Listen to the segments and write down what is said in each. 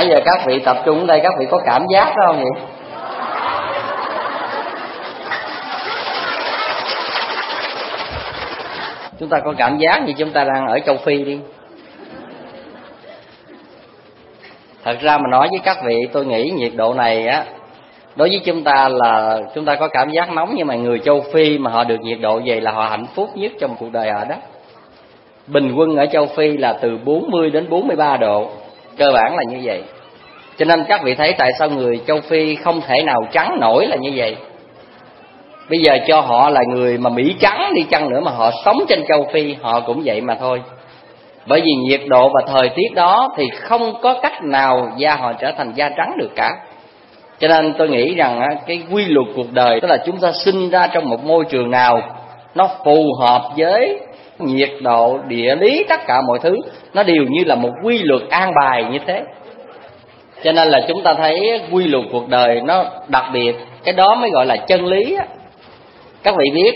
Nãy giờ các vị tập trung ở đây, các vị có cảm giác đó không vậy? Chúng ta có cảm giác như chúng ta đang ở châu Phi đi. Thật ra mà nói với các vị, tôi nghĩ nhiệt độ này á, đối với chúng ta là chúng ta có cảm giác nóng, nhưng mà người châu Phi mà họ được nhiệt độ vậy là họ hạnh phúc nhất trong cuộc đời họ đó. Bình quân ở châu Phi là từ 40 đến 43 độ, cơ bản là như vậy. Cho nên các vị thấy tại sao người châu Phi không thể nào trắng nổi là như vậy. Bây giờ cho họ là người mà Mỹ trắng đi chăng nữa mà họ sống trên châu Phi, họ cũng vậy mà thôi. Bởi vì nhiệt độ và thời tiết đó thì không có cách nào da họ trở thành da trắng được cả. Cho nên tôi nghĩ rằng cái quy luật cuộc đời, tức là chúng ta sinh ra trong một môi trường nào nó phù hợp với nhiệt độ, địa lý, tất cả mọi thứ nó đều như là một quy luật an bài như thế. Cho nên là chúng ta thấy quy luật cuộc đời nó đặc biệt, cái đó mới gọi là chân lý á. Các vị biết,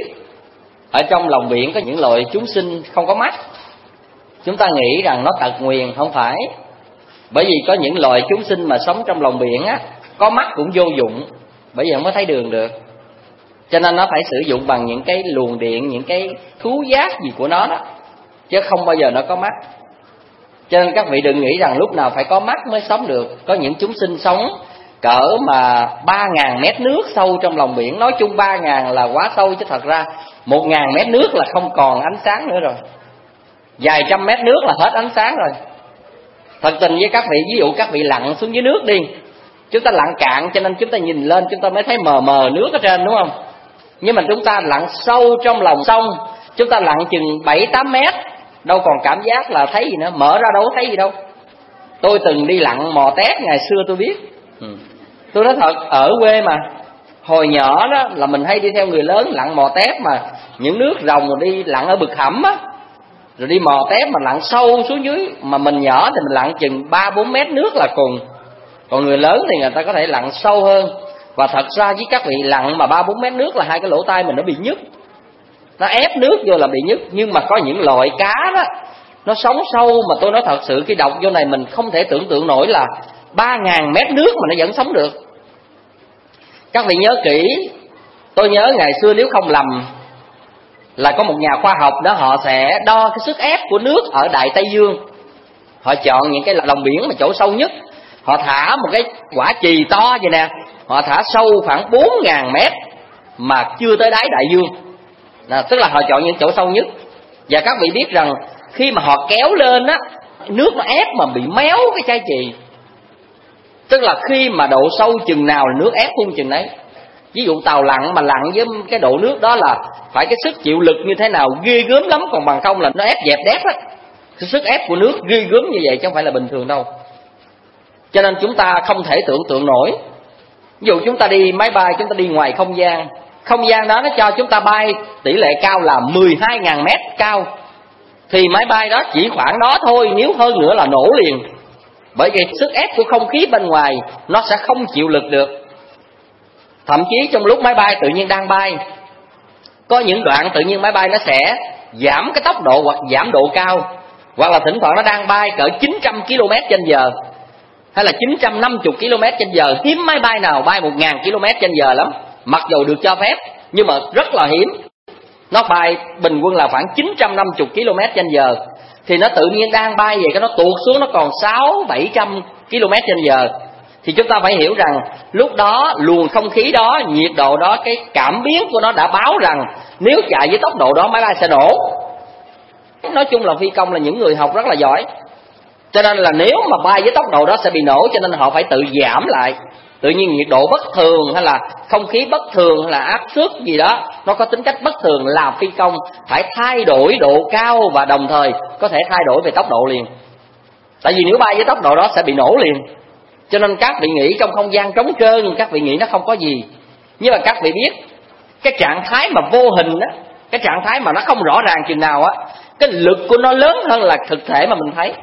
ở trong lòng biển có những loài chúng sinh không có mắt. Chúng ta nghĩ rằng nó tật nguyền, không phải. Bởi vì có những loài chúng sinh mà sống trong lòng biển á, có mắt cũng vô dụng, bởi vì không có thấy đường được. Cho nên nó phải sử dụng bằng những cái luồng điện, những cái thú giác gì của nó đó, chứ không bao giờ nó có mắt. Cho nên các vị đừng nghĩ rằng lúc nào phải có mắt mới sống được. Có những chúng sinh sống cỡ mà 3.000 mét nước sâu trong lòng biển. Nói chung 3.000 là quá sâu, chứ thật ra 1.000 mét nước là không còn ánh sáng nữa rồi. Vài trăm mét nước là hết ánh sáng rồi. Thật tình với các vị, ví dụ các vị lặn xuống dưới nước đi, chúng ta lặn cạn cho nên chúng ta nhìn lên chúng ta mới thấy mờ mờ nước ở trên, đúng không? Nhưng mà chúng ta lặn sâu trong lòng sông, chúng ta lặn chừng 7-8 mét, đâu còn cảm giác là thấy gì nữa, mở ra đâu có thấy gì đâu. Tôi từng đi lặn mò tét ngày xưa tôi biết. Tôi nói thật, ở quê mà hồi nhỏ đó là mình hay đi theo người lớn lặn mò tét, mà những nước rồng rồi đi lặn ở bực hẩm á, rồi đi mò tét mà lặn sâu xuống dưới. Mà mình nhỏ thì mình lặn chừng 3-4 mét nước là cùng. Còn người lớn thì người ta có thể lặn sâu hơn. Và thật ra với các vị, lặn mà 3-4 mét nước là hai cái lỗ tai mình nó bị nhức, nó ép nước vô là bị nhức. Nhưng mà có những loại cá đó nó sống sâu mà tôi nói thật sự, cái độc vô này mình không thể tưởng tượng nổi là 3.000 mét nước mà nó vẫn sống được. Các vị nhớ kỹ, tôi nhớ ngày xưa nếu không lầm là có một nhà khoa học đó, họ sẽ đo cái sức ép của nước ở Đại Tây Dương. Họ chọn những cái lòng biển mà chỗ sâu nhất, họ thả một cái quả chì to vậy nè, họ thả sâu khoảng 4.000 mét mà chưa tới đáy đại dương. Tức là họ chọn những chỗ sâu nhất. Và các vị biết rằng khi mà họ kéo lên á, nước nó ép mà bị méo cái chai chì. Tức là khi mà độ sâu chừng nào là nước ép phun chừng đấy. Ví dụ tàu lặn mà lặn với cái độ nước đó là phải cái sức chịu lực như thế nào ghê gớm lắm, còn bằng không là nó ép dẹp đép á. Cái sức ép của nước ghê gớm như vậy chứ không phải là bình thường đâu. Cho nên chúng ta không thể tưởng tượng nổi. Ví dụ chúng ta đi máy bay, chúng ta đi ngoài không gian, không gian đó nó cho chúng ta bay tỷ lệ cao là 12.000 mét cao, thì máy bay đó chỉ khoảng đó thôi, nếu hơn nữa là nổ liền. Bởi vì sức ép của không khí bên ngoài nó sẽ không chịu lực được. Thậm chí trong lúc máy bay tự nhiên đang bay, có những đoạn tự nhiên máy bay nó sẽ giảm cái tốc độ hoặc giảm độ cao, hoặc là thỉnh thoảng nó đang bay cỡ 900 km/h hay là 950 km/h. Hiếm máy bay nào bay 1.000 km/h lắm, mặc dù được cho phép, nhưng mà rất là hiếm. Nó bay bình quân là khoảng 950 km/h. Thì nó tự nhiên đang bay vậy, cái nó tuột xuống nó còn 600-700 km/h. Thì chúng ta phải hiểu rằng lúc đó luồng không khí đó, nhiệt độ đó, cái cảm biến của nó đã báo rằng nếu chạy với tốc độ đó máy bay sẽ nổ. Nói chung là phi công là những người học rất là giỏi, cho nên là nếu mà bay với tốc độ đó sẽ bị nổ, cho nên họ phải tự giảm lại. Tự nhiên nhiệt độ bất thường hay là không khí bất thường hay là áp suất gì đó nó có tính cách bất thường, làm phi công phải thay đổi độ cao và đồng thời có thể thay đổi về tốc độ liền. Tại vì nếu bay với tốc độ đó sẽ bị nổ liền. Cho nên các vị nghĩ trong không gian trống trơn, các vị nghĩ nó không có gì. Nhưng mà các vị biết cái trạng thái mà vô hình á, cái trạng thái mà nó không rõ ràng chừng nào á, cái lực của nó lớn hơn là thực thể mà mình thấy.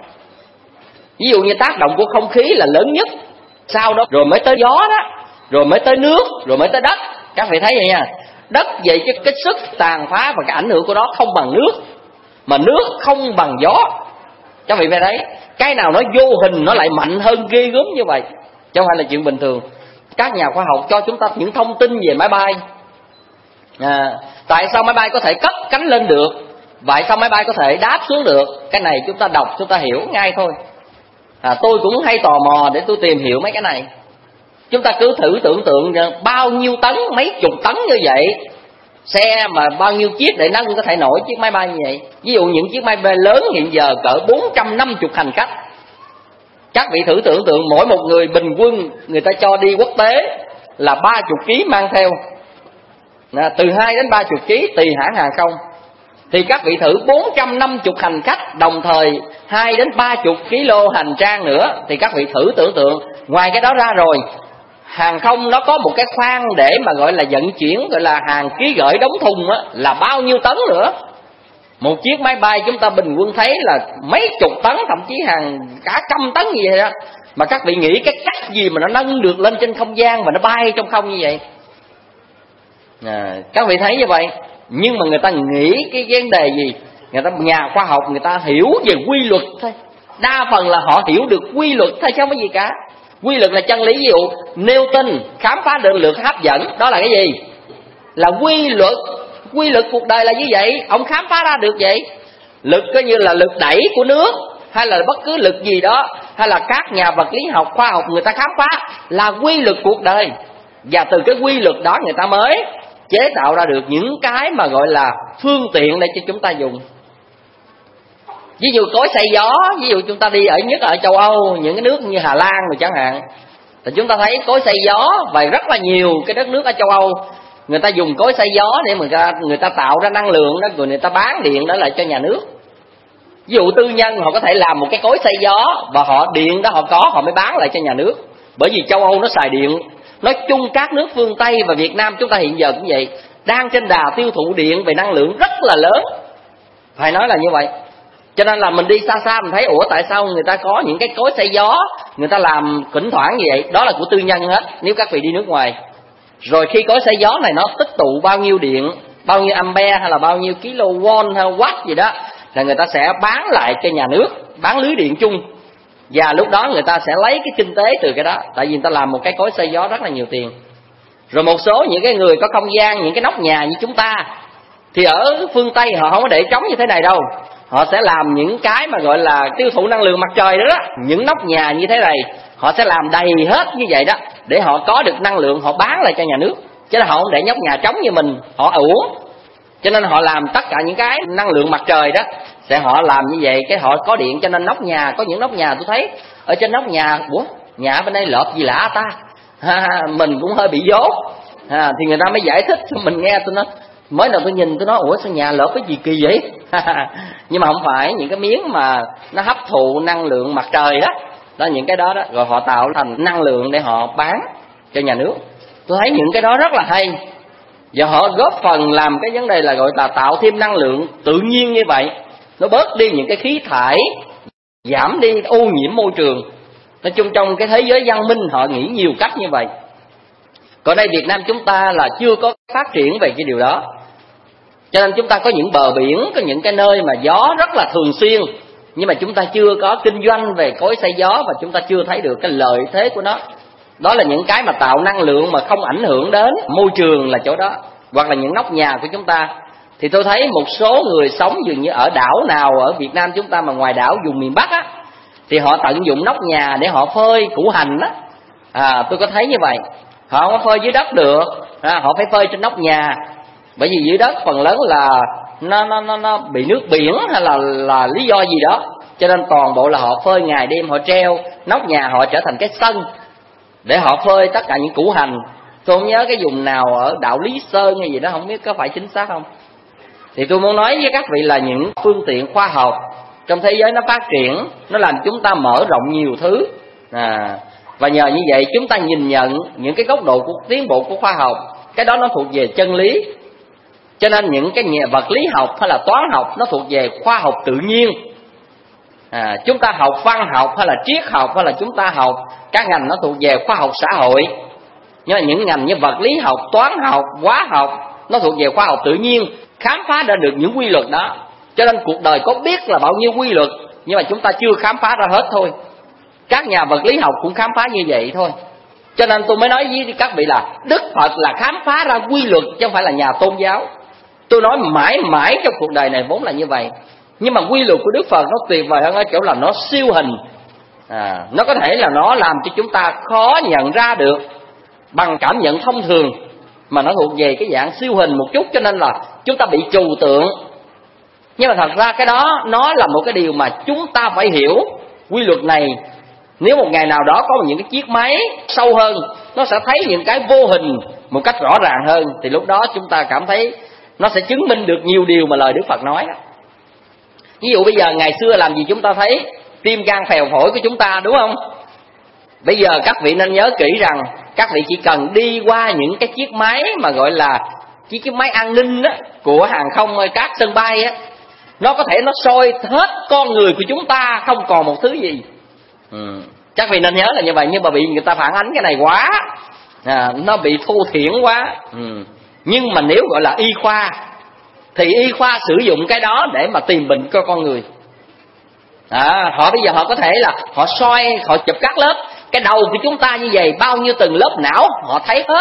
Ví dụ như tác động của không khí là lớn nhất, sau đó rồi mới tới gió đó, rồi mới tới nước, rồi mới tới đất. Các vị thấy vậy nha. Đất vậy chứ cái sức tàn phá và cái ảnh hưởng của nó không bằng nước, mà nước không bằng gió. Các vị phải thấy Cái nào nó vô hình nó lại mạnh hơn ghê gớm như vậy, chứ không phải là chuyện bình thường. Các nhà khoa học cho chúng ta những thông tin về máy bay. Tại sao máy bay có thể cất cánh lên được, vậy sao máy bay có thể đáp xuống được, cái này chúng ta đọc chúng ta hiểu ngay thôi. Tôi cũng hay tò mò để tôi tìm hiểu mấy cái này. Chúng ta cứ thử tưởng tượng bao nhiêu tấn, mấy chục tấn như vậy, xe mà bao nhiêu chiếc để nâng có thể nổi chiếc máy bay như vậy. Ví dụ những chiếc máy bay lớn hiện giờ cỡ 450 hành khách. Các vị thử tưởng tượng mỗi một người bình quân người ta cho đi quốc tế là 30 kg mang theo, từ 2 đến 30 kg tùy hãng hàng không. Thì các vị thử 450 hành khách đồng thời 2 đến 30 kg hành trang nữa, thì các vị thử tưởng tượng ngoài cái đó ra rồi, hàng không nó có một cái khoang để mà gọi là vận chuyển, gọi là hàng ký gửi đóng thùng á, là bao nhiêu tấn nữa. Một chiếc máy bay chúng ta bình quân thấy là mấy chục tấn, thậm chí hàng cả trăm tấn như vậy đó. Mà các vị nghĩ cái cách gì mà nó nâng được lên trên không gian và nó bay trong không như vậy? Các vị thấy như vậy. Nhưng mà người ta nghĩ cái vấn đề gì? Người ta nhà khoa học người ta hiểu về quy luật thôi. Đa phần là họ hiểu được quy luật thôi chứ không có gì cả. Quy luật là chân lý. Ví dụ Newton khám phá định luật hấp dẫn, đó là cái gì? Là quy luật. Quy luật cuộc đời là như vậy, ông khám phá ra được vậy. Lực coi như là lực đẩy của nước, hay là bất cứ lực gì đó, hay là các nhà vật lý học, khoa học người ta khám phá là quy luật cuộc đời. Và từ cái quy luật đó người ta mới chế tạo ra được những cái mà gọi là phương tiện để cho chúng ta dùng. Ví dụ cối xay gió, ví dụ chúng ta đi nhất ở châu Âu, những cái nước như Hà Lan rồi chẳng hạn, thì chúng ta thấy cối xay gió. Và rất là nhiều cái đất nước ở châu Âu người ta dùng cối xay gió để người ta tạo ra năng lượng đó, rồi người ta bán điện đó lại cho nhà nước. Ví dụ tư nhân họ có thể làm một cái cối xay gió, và họ điện đó họ mới bán lại cho nhà nước. Bởi vì châu Âu nó xài điện. Nói chung các nước phương Tây và Việt Nam chúng ta hiện giờ cũng vậy, đang trên đà tiêu thụ điện về năng lượng rất là lớn, phải nói là như vậy. Cho nên là mình đi xa xa mình thấy tại sao người ta có những cái cối xay gió, người ta làm thỉnh thoảng như vậy, đó là của tư nhân hết nếu các vị đi nước ngoài. Rồi khi cối xay gió này nó tích tụ bao nhiêu điện, bao nhiêu ampere hay là bao nhiêu kilowatt hay watt gì đó, là người ta sẽ bán lại cho nhà nước, bán lưới điện chung. Và lúc đó người ta sẽ lấy cái kinh tế từ cái đó, tại vì người ta làm một cái cối xay gió rất là nhiều tiền. Rồi một số những cái người có không gian, những cái nóc nhà như chúng ta, thì ở phương Tây họ không có để trống như thế này đâu. Họ sẽ làm những cái mà gọi là tiêu thụ năng lượng mặt trời đó, những nóc nhà như thế này họ sẽ làm đầy hết như vậy đó, để họ có được năng lượng họ bán lại cho nhà nước. Chứ là họ không để nhóc nhà trống như mình, họ uổng. Cho nên họ làm tất cả những cái năng lượng mặt trời đó, sẽ họ làm như vậy, cái họ có điện. Cho nên nóc nhà, có những nóc nhà tôi thấy ở trên nóc nhà, nhà bên đây lợp gì lạ ta, mình cũng hơi bị dốt. Thì người ta mới giải thích cho mình nghe. Tôi nói mới đầu tôi nhìn tôi nói sao nhà lợp cái gì kỳ vậy. Nhưng mà không phải, những cái miếng mà nó hấp thụ năng lượng mặt trời đó, những cái đó rồi họ tạo thành năng lượng để họ bán cho nhà nước. Tôi thấy những cái đó rất là hay, và họ góp phần làm cái vấn đề là gọi là tạo thêm năng lượng tự nhiên như vậy. Nó bớt đi những cái khí thải, giảm đi ô nhiễm môi trường. Nói chung trong cái thế giới văn minh họ nghĩ nhiều cách như vậy. Còn đây Việt Nam chúng ta là chưa có phát triển về cái điều đó. Cho nên chúng ta có những bờ biển, có những cái nơi mà gió rất là thường xuyên, nhưng mà chúng ta chưa có kinh doanh về cối xay gió, và chúng ta chưa thấy được cái lợi thế của nó. Đó là những cái mà tạo năng lượng mà không ảnh hưởng đến môi trường là chỗ đó. Hoặc là những nóc nhà của chúng ta. Thì tôi thấy một số người sống dường như ở đảo nào ở Việt Nam chúng ta mà ngoài đảo vùng miền Bắc á, thì họ tận dụng nóc nhà để họ phơi củ hành á. Tôi có thấy như vậy. Họ không có phơi dưới đất được, họ phải phơi trên nóc nhà. Bởi vì dưới đất phần lớn là nó bị nước biển hay là lý do gì đó, cho nên toàn bộ là họ phơi ngày đêm, họ treo nóc nhà họ trở thành cái sân để họ phơi tất cả những củ hành. Tôi không nhớ cái vùng nào ở đảo Lý Sơn hay gì đó, không biết có phải chính xác không. Thì tôi muốn nói với các vị là những phương tiện khoa học trong thế giới nó phát triển, nó làm chúng ta mở rộng nhiều thứ. Và nhờ như vậy chúng ta nhìn nhận những cái góc độ của tiến bộ của khoa học, cái đó nó thuộc về chân lý. Cho nên những cái vật lý học hay là toán học nó thuộc về khoa học tự nhiên. Chúng ta học văn học hay là triết học, hay là chúng ta học các ngành nó thuộc về khoa học xã hội. Nhưng mà những ngành như vật lý học, toán học, hóa học nó thuộc về khoa học tự nhiên, khám phá ra được những quy luật đó. Cho nên cuộc đời có biết là bao nhiêu quy luật, nhưng mà chúng ta chưa khám phá ra hết thôi. Các nhà vật lý học cũng khám phá như vậy thôi. Cho nên tôi mới nói với các vị là Đức Phật là khám phá ra quy luật, chứ không phải là nhà tôn giáo. Tôi nói mãi mãi trong cuộc đời này vốn là như vậy. Nhưng mà quy luật của Đức Phật nó tuyệt vời hơn ở chỗ là nó siêu hình. Nó có thể là nó làm cho chúng ta khó nhận ra được bằng cảm nhận thông thường, mà nó thuộc về cái dạng siêu hình một chút, cho nên là chúng ta bị trừu tượng. Nhưng mà thật ra cái đó nó là một cái điều mà chúng ta phải hiểu. Quy luật này, nếu một ngày nào đó có những cái chiếc máy sâu hơn, nó sẽ thấy những cái vô hình một cách rõ ràng hơn, thì lúc đó chúng ta cảm thấy nó sẽ chứng minh được nhiều điều mà lời Đức Phật nói. Ví dụ bây giờ ngày xưa làm gì chúng ta thấy tim gan phèo phổi của chúng ta, đúng không? Bây giờ các vị nên nhớ kỹ rằng các vị chỉ cần đi qua những cái chiếc máy mà gọi là chiếc máy an ninh đó, của hàng không các sân bay á, nó có thể nó soi hết con người của chúng ta, không còn một thứ gì. Các vị nên nhớ là như vậy. Nhưng mà bị người ta phản ánh cái này quá, nó bị thô thiển quá. Nhưng mà nếu gọi là y khoa thì y khoa sử dụng cái đó để mà tìm bệnh cho con người. Họ bây giờ họ có thể là họ soi, họ chụp các lớp cái đầu của chúng ta như vậy, bao nhiêu từng lớp não họ thấy hết.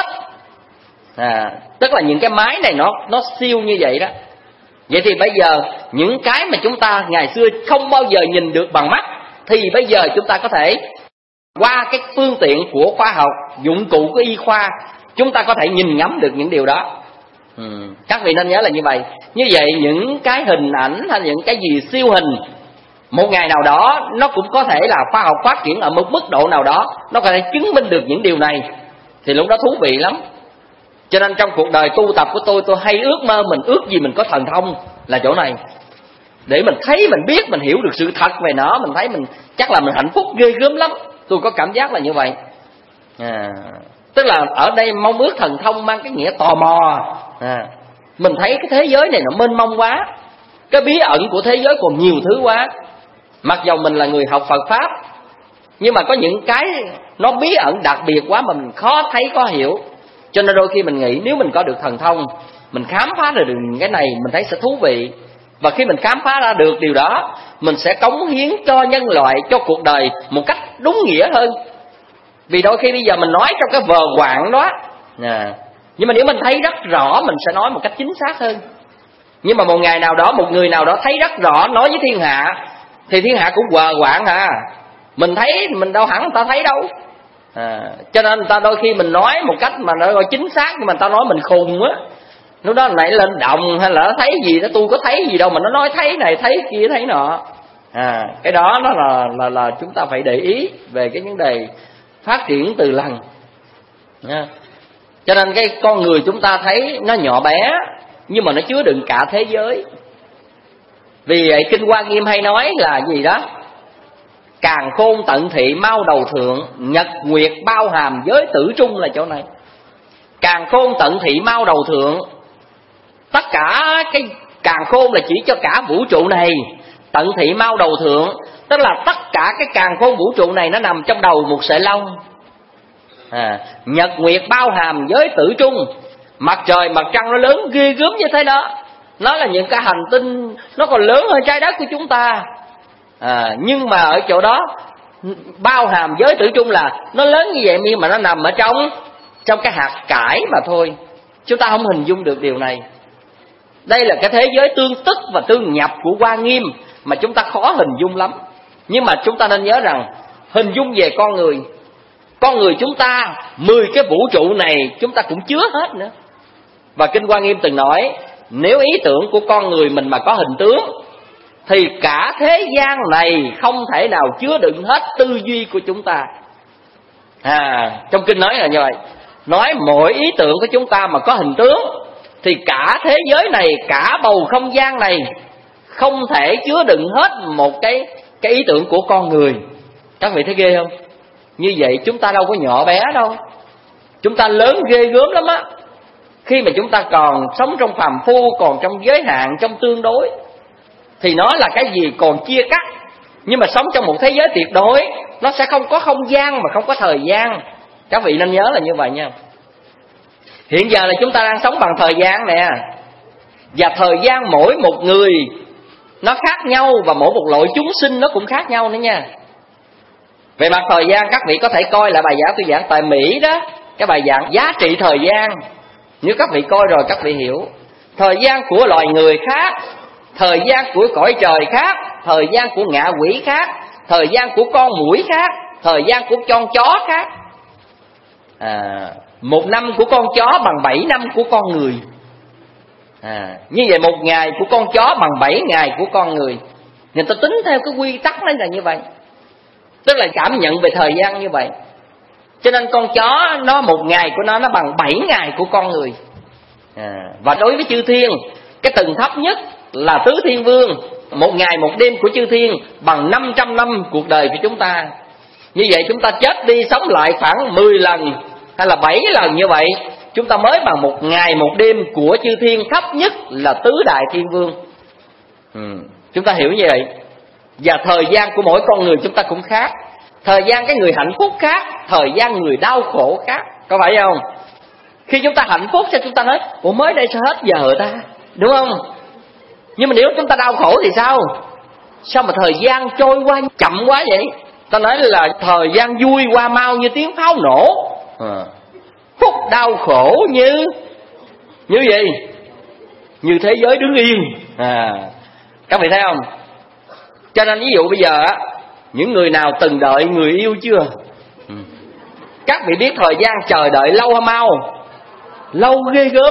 Tức là những cái máy này nó siêu như vậy đó. Vậy thì bây giờ những cái mà chúng ta ngày xưa không bao giờ nhìn được bằng mắt, thì bây giờ chúng ta có thể qua cái phương tiện của khoa học, dụng cụ của y khoa, chúng ta có thể nhìn ngắm được những điều đó. Các vị nên nhớ là như vậy. Như vậy những cái hình ảnh hay những cái gì siêu hình, một ngày nào đó nó cũng có thể là khoa học phát triển ở một mức độ nào đó, nó có thể chứng minh được những điều này, thì lúc đó thú vị lắm. Cho nên trong cuộc đời tu tập của tôi hay ước mơ mình ước gì mình có thần thông là chỗ này, để mình thấy, mình biết, mình hiểu được sự thật về nó, mình thấy mình chắc là mình hạnh phúc ghê gớm lắm. Tôi có cảm giác là như vậy. Tức là ở đây mong ước thần thông mang cái nghĩa tò mò. Mình thấy cái thế giới này nó mênh mông quá, cái bí ẩn của thế giới còn nhiều thứ quá. Mặc dầu mình là người học Phật Pháp, nhưng mà có những cái nó bí ẩn đặc biệt quá mà mình khó thấy, khó hiểu. Cho nên đôi khi mình nghĩ nếu mình có được thần thông, mình khám phá ra được những cái này, mình thấy sẽ thú vị. Và khi mình khám phá ra được điều đó, mình sẽ cống hiến cho nhân loại, cho cuộc đời một cách đúng nghĩa hơn. Vì đôi khi bây giờ mình nói trong cái vờ quạng đó, nhưng mà nếu mình thấy rất rõ, mình sẽ nói một cách chính xác hơn. Nhưng mà một ngày nào đó, một người nào đó thấy rất rõ, nói với thiên hạ, thì thiên hạ cũng vờ quạng mình thấy, mình đâu hẳn người ta thấy đâu. Cho nên người ta đôi khi mình nói một cách mà nó gọi chính xác, nhưng mà người ta nói mình khùng á. Lúc đó nãy lên đồng hay là nó thấy gì đó, tôi có thấy gì đâu mà nó nói thấy này thấy kia thấy nọ. Cái đó nó là chúng ta phải để ý về cái vấn đề phát triển từ lần. Cho nên cái con người chúng ta thấy nó nhỏ bé, nhưng mà nó chứa đựng cả thế giới. Vì vậy Kinh Hoa Nghiêm hay nói là gì đó: càn khôn tận thị mau đầu thượng, nhật nguyệt bao hàm giới tử trung, là chỗ này. Càn khôn tận thị mau đầu thượng, tất cả cái càn khôn là chỉ cho cả vũ trụ này. Tận thị mau đầu thượng, tức là tất cả cái càn khôn vũ trụ này nó nằm trong đầu một sợi lông. Nhật nguyệt bao hàm giới tử trung, mặt trời mặt trăng nó lớn ghê gớm như thế đó. Nó là những cái hành tinh nó còn lớn hơn trái đất của chúng ta. Nhưng mà ở chỗ đó bao hàm giới tử trung là nó lớn như vậy, nhưng mà nó nằm ở trong cái hạt cải mà thôi. Chúng ta không hình dung được điều này. Đây là cái thế giới tương tức và tương nhập của Hoa Nghiêm mà chúng ta khó hình dung lắm. Nhưng mà chúng ta nên nhớ rằng hình dung về con người chúng ta, 10 cái vũ trụ này chúng ta cũng chứa hết nữa. Và Kinh Hoa Nghiêm từng nói, nếu ý tưởng của con người mình mà có hình tướng, thì cả thế gian này không thể nào chứa đựng hết tư duy của chúng ta. Trong Kinh nói là như vậy. Nói mỗi ý tưởng của chúng ta mà có hình tướng, thì cả thế giới này, cả bầu không gian này không thể chứa đựng hết một cái ý tưởng của con người. Các vị thấy ghê không? Như vậy chúng ta đâu có nhỏ bé đâu, chúng ta lớn ghê gớm lắm á. Khi mà chúng ta còn sống trong phàm phu, còn trong giới hạn, trong tương đối, thì nó là cái gì còn chia cắt. Nhưng mà sống trong một thế giới tuyệt đối, nó sẽ không có không gian mà không có thời gian. Các vị nên nhớ là như vậy nha. Hiện giờ là chúng ta đang sống bằng thời gian nè, và thời gian mỗi một người nó khác nhau, và mỗi một loại chúng sinh nó cũng khác nhau nữa nha. Về mặt thời gian, các vị có thể coi lại bài giảng tôi giảng tại Mỹ đó, cái bài giảng giá trị thời gian. Nếu các vị coi rồi các vị hiểu, thời gian của loài người khác, thời gian của cõi trời khác, thời gian của ngạ quỷ khác, thời gian của con muỗi khác, thời gian của con chó khác. Một năm của con chó bằng 7 năm của con người. Như vậy một ngày của con chó bằng 7 ngày của con người. Người ta tính theo cái quy tắc đó là như vậy, tức là cảm nhận về thời gian như vậy. Cho nên con chó nó một ngày của nó bằng 7 ngày của con người. Và đối với chư thiên, cái tầng thấp nhất là tứ thiên vương, một ngày một đêm của chư thiên bằng 500 năm cuộc đời của chúng ta. Như vậy chúng ta chết đi sống lại khoảng 10 lần hay là 7 lần như vậy, chúng ta mới bằng một ngày một đêm của chư thiên, thấp nhất là tứ đại thiên vương. Chúng ta hiểu như vậy. Và thời gian của mỗi con người chúng ta cũng khác. Thời gian cái người hạnh phúc khác, thời gian người đau khổ khác, có phải không? Khi chúng ta hạnh phúc sao chúng ta nói ủa mới đây sao hết giờ ta, đúng không? Nhưng mà nếu chúng ta đau khổ thì sao? Sao mà thời gian trôi qua chậm quá vậy? Ta nói là thời gian vui qua mau như tiếng pháo nổ, phút đau khổ như gì? Như thế giới đứng yên. Các vị thấy không? Cho nên ví dụ bây giờ á, những người nào từng đợi người yêu chưa? Các vị biết thời gian chờ đợi lâu hay mau? Lâu ghê gớm.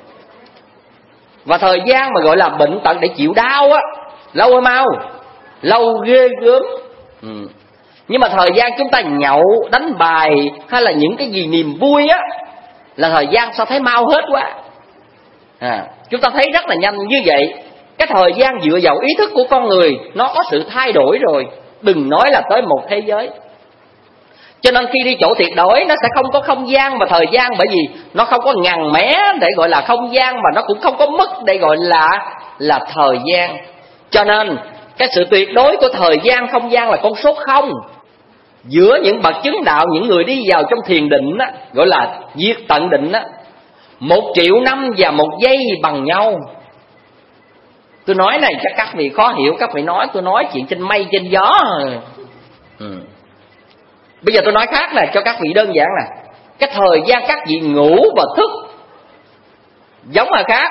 Và thời gian mà gọi là bệnh tật để chịu đau á, lâu hay mau? Lâu ghê gớm. Nhưng mà thời gian chúng ta nhậu, đánh bài hay là những cái gì niềm vui á, là thời gian sao thấy mau hết quá. Chúng ta thấy rất là nhanh như vậy. Cái thời gian dựa vào ý thức của con người nó có sự thay đổi rồi, đừng nói là tới một thế giới. Cho nên khi đi chỗ tuyệt đối nó sẽ không có không gian và thời gian, bởi vì nó không có ngần mé để gọi là không gian, mà nó cũng không có mức để gọi là thời gian. Cho nên cái sự tuyệt đối của thời gian không gian là con số 0. Giữa những bậc chứng đạo, những người đi vào trong thiền định á, gọi là diệt tận định á, 1 triệu năm và 1 giây bằng nhau. Tôi nói này cho các vị khó hiểu, các vị nói tôi nói chuyện trên mây trên gió. Bây giờ tôi nói khác nè, cho các vị đơn giản nè. Cái thời gian các vị ngủ và thức giống mà khác.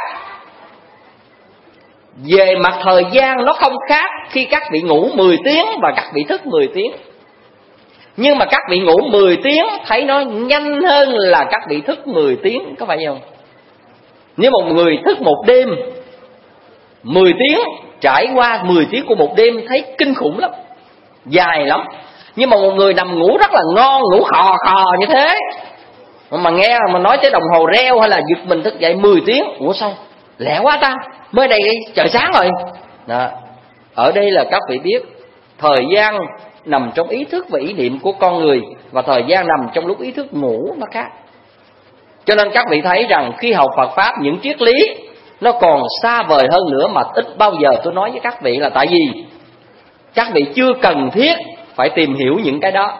Về mặt thời gian nó không khác khi các vị ngủ 10 tiếng và các vị thức 10 tiếng. Nhưng mà các vị ngủ 10 tiếng thấy nó nhanh hơn là các vị thức 10 tiếng, có phải không? Nếu một người thức một đêm 10 tiếng, trải qua 10 tiếng của một đêm thấy kinh khủng lắm, dài lắm. Nhưng mà một người nằm ngủ rất là ngon, ngủ khò khò như thế, mà nghe mà nói tới đồng hồ reo hay là giật mình thức dậy 10 tiếng, ủa sao lẹ quá ta, mới đây trời sáng rồi đó. Ở đây là các vị biết thời gian nằm trong ý thức và ý niệm của con người, và thời gian nằm trong lúc ý thức ngủ nó khác. Cho nên các vị thấy rằng khi học Phật Pháp, những triết lý nó còn xa vời hơn nữa, mà ít bao giờ tôi nói với các vị, là tại vì các vị chưa cần thiết phải tìm hiểu những cái đó.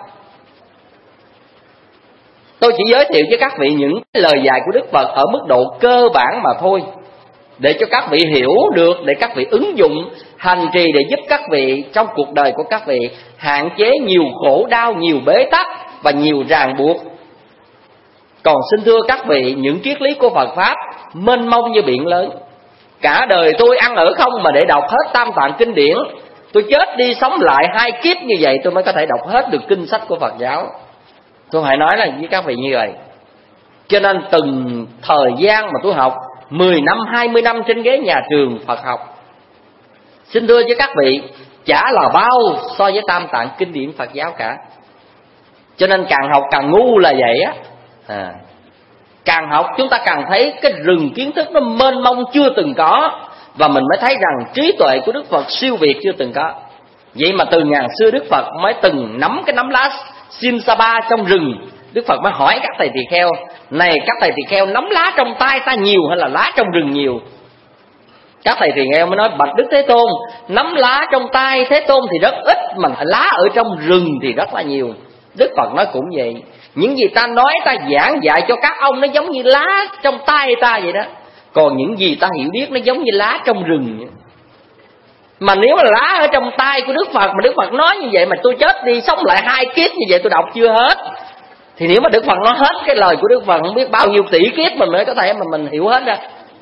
Tôi chỉ giới thiệu với các vị những lời dạy của Đức Phật ở mức độ cơ bản mà thôi, để cho các vị hiểu được, để các vị ứng dụng hành trì để giúp các vị trong cuộc đời của các vị hạn chế nhiều khổ đau, nhiều bế tắc và nhiều ràng buộc. Còn xin thưa các vị, những triết lý của Phật Pháp mênh mông như biển lớn. Cả đời tôi ăn ở không mà để đọc hết Tam Tạng Kinh Điển. Tôi chết đi sống lại 2 kiếp như vậy tôi mới có thể đọc hết được kinh sách của Phật giáo. Tôi phải nói là với các vị như vậy. Cho nên từng thời gian mà tôi học 10 năm, 20 năm trên ghế nhà trường Phật học, xin thưa với các vị, chả là bao so với Tam Tạng Kinh Điển Phật giáo cả. Cho nên càng học càng ngu là vậy á. Càng học chúng ta càng thấy cái rừng kiến thức nó mênh mông chưa từng có, và mình mới thấy rằng trí tuệ của Đức Phật siêu việt chưa từng có. Vậy mà từ ngàn xưa Đức Phật mới từng nắm cái nắm lá Simsapa trong rừng. Đức Phật mới hỏi các thầy tỳ kheo, này các thầy tỳ kheo, nắm lá trong tay ta nhiều hay là lá trong rừng nhiều? Các thầy tỳ kheo mới nói, bạch Đức Thế Tôn, nắm lá trong tay Thế Tôn thì rất ít, mà lá ở trong rừng thì rất là nhiều. Đức Phật nói cũng vậy, những gì ta nói, ta giảng dạy cho các ông nó giống như lá trong tay ta vậy đó. Còn những gì ta hiểu biết nó giống như lá trong rừng vậy. Mà nếu mà lá ở trong tay của Đức Phật, mà Đức Phật nói như vậy, mà tôi chết đi sống lại 2 kiếp như vậy tôi đọc chưa hết, thì nếu mà Đức Phật nói hết cái lời của Đức Phật không biết bao nhiêu tỷ kiếp mình mới có thể mà mình hiểu hết ra.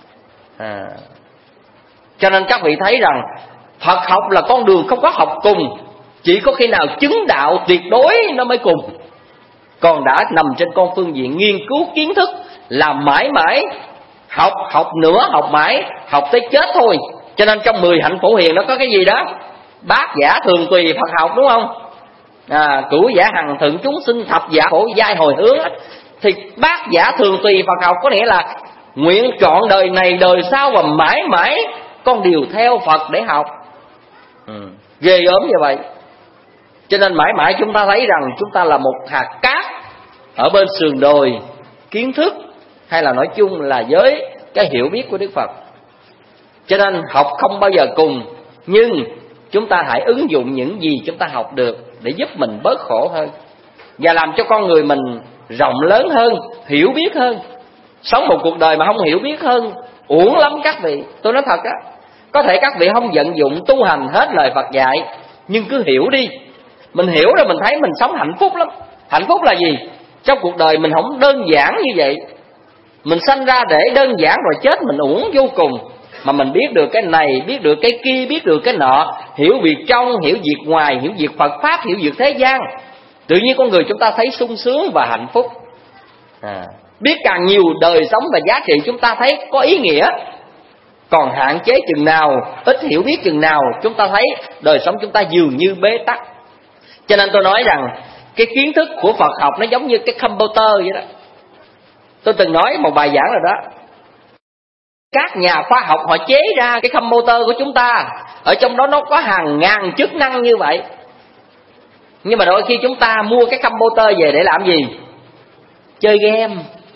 Cho nên các vị thấy rằng Phật học là con đường không có học cùng, chỉ có khi nào chứng đạo tuyệt đối nó mới cùng. Còn đã nằm trên con phương diện nghiên cứu kiến thức là mãi mãi học nữa, học mãi, học tới chết thôi. Cho nên trong 10 hạnh phổ hiền nó có cái gì đó? Bát giả thường tùy Phật học, đúng không? Cửu giả hằng thượng chúng sinh, thập giả khổ giai hồi hướng. Thì bát giả thường tùy Phật học có nghĩa là nguyện trọn đời này đời sau và mãi mãi con đều theo Phật để học. Ghê gớm như vậy. Cho nên mãi mãi chúng ta thấy rằng chúng ta là một hạt cát ở bên sườn đồi kiến thức, hay là nói chung là với cái hiểu biết của Đức Phật. Cho nên học không bao giờ cùng, nhưng chúng ta hãy ứng dụng những gì chúng ta học được để giúp mình bớt khổ hơn, và làm cho con người mình rộng lớn hơn, hiểu biết hơn. Sống một cuộc đời mà không hiểu biết hơn uổng lắm các vị. Tôi nói thật á, có thể các vị không vận dụng tu hành hết lời Phật dạy, nhưng cứ hiểu đi. Mình hiểu rồi mình thấy mình sống hạnh phúc lắm. Hạnh phúc là gì? Trong cuộc đời mình không đơn giản như vậy. Mình sanh ra để đơn giản rồi chết mình uổng vô cùng. Mà mình biết được cái này, biết được cái kia, biết được cái nọ, hiểu việc trong, hiểu việc ngoài, hiểu việc Phật Pháp, hiểu việc thế gian, tự nhiên con người chúng ta thấy sung sướng và hạnh phúc. Biết càng nhiều đời sống và giá trị chúng ta thấy có ý nghĩa. Còn hạn chế chừng nào, ít hiểu biết chừng nào, chúng ta thấy đời sống chúng ta dường như bế tắc. Cho nên tôi nói rằng cái kiến thức của Phật học nó giống như cái computer vậy đó. Tôi từng nói một bài giảng rồi đó. Các nhà khoa học họ chế ra cái computer của chúng ta, ở trong đó nó có hàng ngàn chức năng như vậy. Nhưng mà đôi khi chúng ta mua cái computer về để làm gì? Chơi game.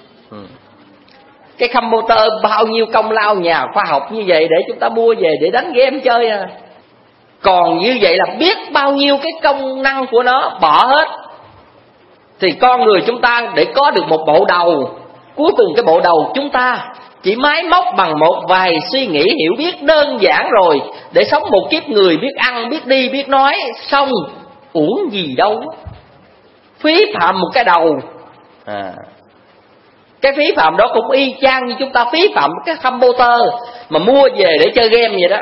Cái computer bao nhiêu công lao nhà khoa học như vậy để chúng ta mua về để đánh game chơi à. Còn như vậy là biết bao nhiêu cái công năng của nó bỏ hết. Thì con người chúng ta để có được một bộ đầu, cuối cùng cái bộ đầu chúng ta chỉ máy móc bằng một vài suy nghĩ hiểu biết đơn giản rồi, để sống một kiếp người biết ăn, biết đi, biết nói, xong uổng gì đâu. Phí phạm một cái đầu. Cái phí phạm đó cũng y chang như chúng ta phí phạm cái computer mà mua về để chơi game vậy đó.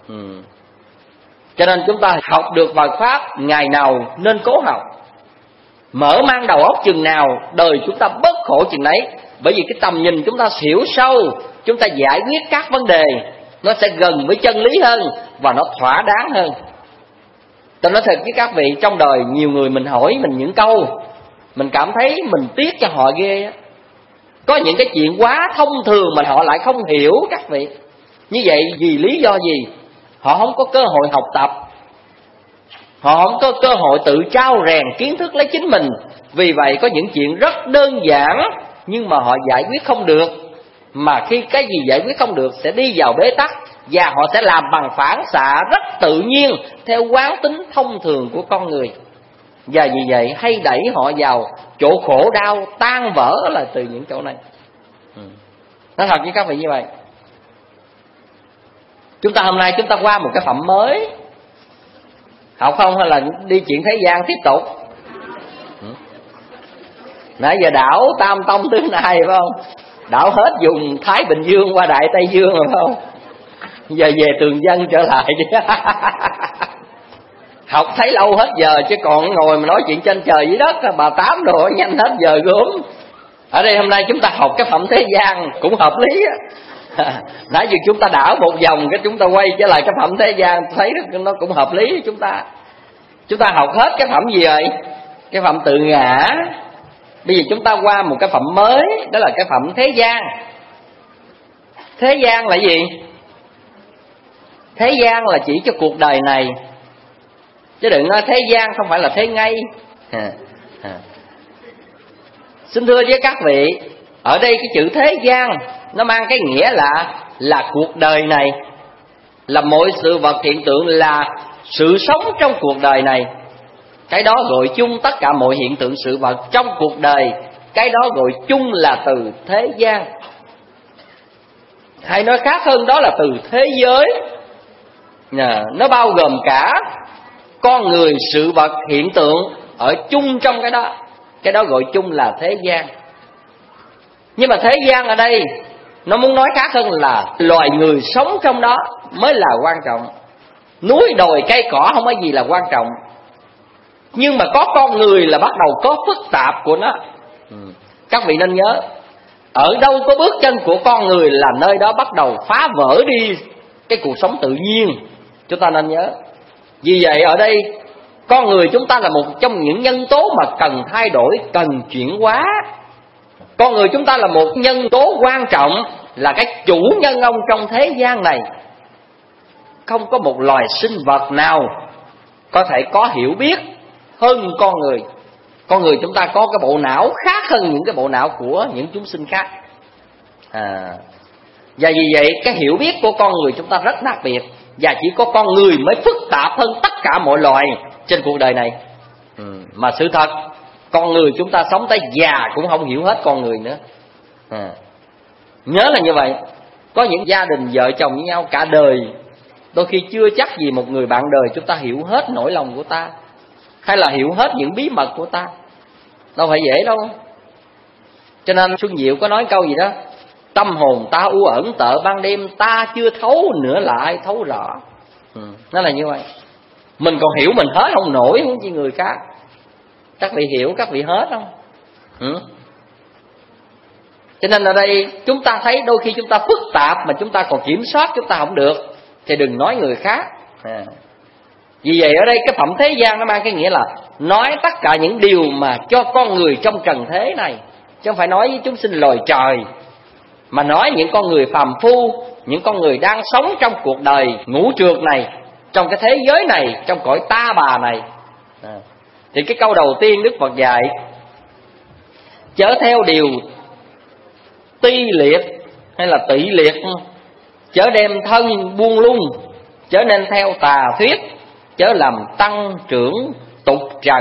Cho nên chúng ta học được Phật Pháp ngày nào nên cố học. Mở mang đầu óc chừng nào, đời chúng ta bớt khổ chừng đấy. Bởi vì cái tầm nhìn chúng ta hiểu sâu, chúng ta giải quyết các vấn đề nó sẽ gần với chân lý hơn và nó thỏa đáng hơn. Tôi nói thật với các vị, trong đời nhiều người mình hỏi mình những câu mình cảm thấy mình tiếc cho họ ghê á. Có những cái chuyện quá thông thường mà họ lại không hiểu các vị. Như vậy vì lý do gì? Họ không có cơ hội học tập, họ không có cơ hội tự trau rèn kiến thức lấy chính mình. Vì vậy có những chuyện rất đơn giản nhưng mà họ giải quyết không được. Mà khi cái gì giải quyết không được sẽ đi vào bế tắc, và họ sẽ làm bằng phản xạ rất tự nhiên theo quán tính thông thường của con người. Và vì vậy hay đẩy họ vào chỗ khổ đau tan vỡ là từ những chỗ này. Nói thật với các vị như vậy. Chúng ta hôm nay chúng ta qua một cái phẩm mới, học không hay là đi chuyện thế gian tiếp tục? Nãy giờ đảo Tam Tông tứ Nai phải không? Đảo hết vùng Thái Bình Dương qua Đại Tây Dương rồi phải không? Giờ về Tường Dân trở lại đi. Học thấy lâu hết giờ, chứ còn ngồi mà nói chuyện trên trời dưới đất bà Tám đồ nhanh hết giờ gớm. Ở đây hôm nay chúng ta học cái phẩm thế gian cũng hợp lý á. Nãy giờ chúng ta đảo một vòng cái chúng ta quay trở lại cái phẩm thế gian, thấy nó cũng hợp lý. Chúng ta học hết cái phẩm gì rồi? Cái phẩm tự ngã. Bây giờ chúng ta qua một cái phẩm mới, đó là cái phẩm thế gian. Thế gian là gì? Thế gian là chỉ cho cuộc đời này, chứ đừng nói thế gian không phải là thế ngay. Xin thưa với các vị, ở đây cái chữ thế gian nó mang cái nghĩa là cuộc đời này, là mọi sự vật hiện tượng, là sự sống trong cuộc đời này. Cái đó gọi chung tất cả mọi hiện tượng sự vật trong cuộc đời, cái đó gọi chung là từ thế gian. Hay nói khác hơn đó là từ thế giới. Nó bao gồm cả con người, sự vật, hiện tượng ở chung trong cái đó. Cái đó gọi chung là thế gian. Nhưng mà thế gian ở đây nó muốn nói khác hơn là loài người sống trong đó mới là quan trọng. Núi đồi cây cỏ không có gì là quan trọng, nhưng mà có con người là bắt đầu có phức tạp của nó. Các vị nên nhớ, ở đâu có bước chân của con người là nơi đó bắt đầu phá vỡ đi cái cuộc sống tự nhiên. Chúng ta nên nhớ. Vì vậy ở đây con người chúng ta là một trong những nhân tố mà cần thay đổi, cần chuyển hóa. Con người chúng ta là một nhân tố quan trọng, là cái chủ nhân ông trong thế gian này. Không có một loài sinh vật nào có thể có hiểu biết hơn con người. Con người chúng ta có cái bộ não khác hơn những cái bộ não của những chúng sinh khác. Và vì vậy cái hiểu biết của con người chúng ta rất đặc biệt. Và chỉ có con người mới phức tạp hơn tất cả mọi loài trên cuộc đời này. Mà sự thật, con người chúng ta sống tới già cũng không hiểu hết con người nữa. Nhớ là như vậy. Có những gia đình vợ chồng với nhau cả đời, đôi khi chưa chắc gì một người bạn đời chúng ta hiểu hết nỗi lòng của ta, hay là hiểu hết những bí mật của ta. Đâu phải dễ đâu. Cho nên Xuân Diệu có nói câu gì đó: tâm hồn ta u ẩn tợ ban đêm, ta chưa thấu nữa là ai thấu rõ. Nó là như vậy. Mình còn hiểu mình hết không nổi, huống chi người khác. Các vị hiểu, các vị hết không? Cho nên ở đây chúng ta thấy đôi khi chúng ta phức tạp mà chúng ta còn kiểm soát chúng ta không được, thì đừng nói người khác. Vì vậy ở đây cái phẩm thế gian nó mang cái nghĩa là nói tất cả những điều mà cho con người trong trần thế này, chứ không phải nói với chúng sinh loài trời, mà nói những con người phàm phu, những con người đang sống trong cuộc đời ngũ trược này, trong cái thế giới này, trong cõi ta bà này. Thì cái câu đầu tiên Đức Phật dạy: chớ theo điều ti liệt hay là tị liệt, chớ đem thân buông lung, chớ nên theo tà thuyết, chớ làm tăng trưởng tục trần.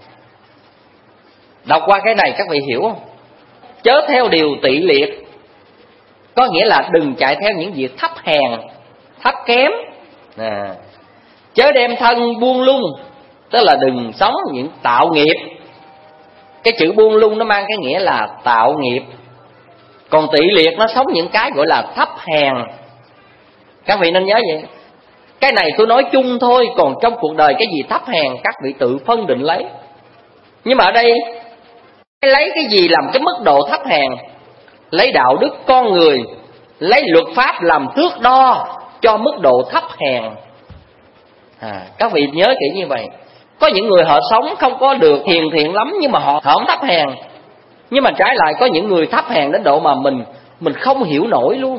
Đọc qua cái này các vị hiểu không? Chớ theo điều tị liệt có nghĩa là đừng chạy theo những việc thấp hèn, thấp kém. Chớ đem thân buông lung, tức là đừng sống những tạo nghiệp. Cái chữ buông lung nó mang cái nghĩa là tạo nghiệp. Còn tị liệt nó sống những cái gọi là thấp hèn. Các vị nên nhớ vậy. Cái này tôi nói chung thôi, còn trong cuộc đời cái gì thấp hèn các vị tự phân định lấy. Nhưng mà ở đây lấy cái gì làm cái mức độ thấp hèn? Lấy đạo đức con người, lấy luật pháp làm thước đo cho mức độ thấp hèn. Các vị nhớ kỹ như vậy. Có những người họ sống không có được hiền thiện lắm, nhưng mà họ không thấp hèn. Nhưng mà trái lại có những người thấp hèn đến độ mà mình không hiểu nổi luôn.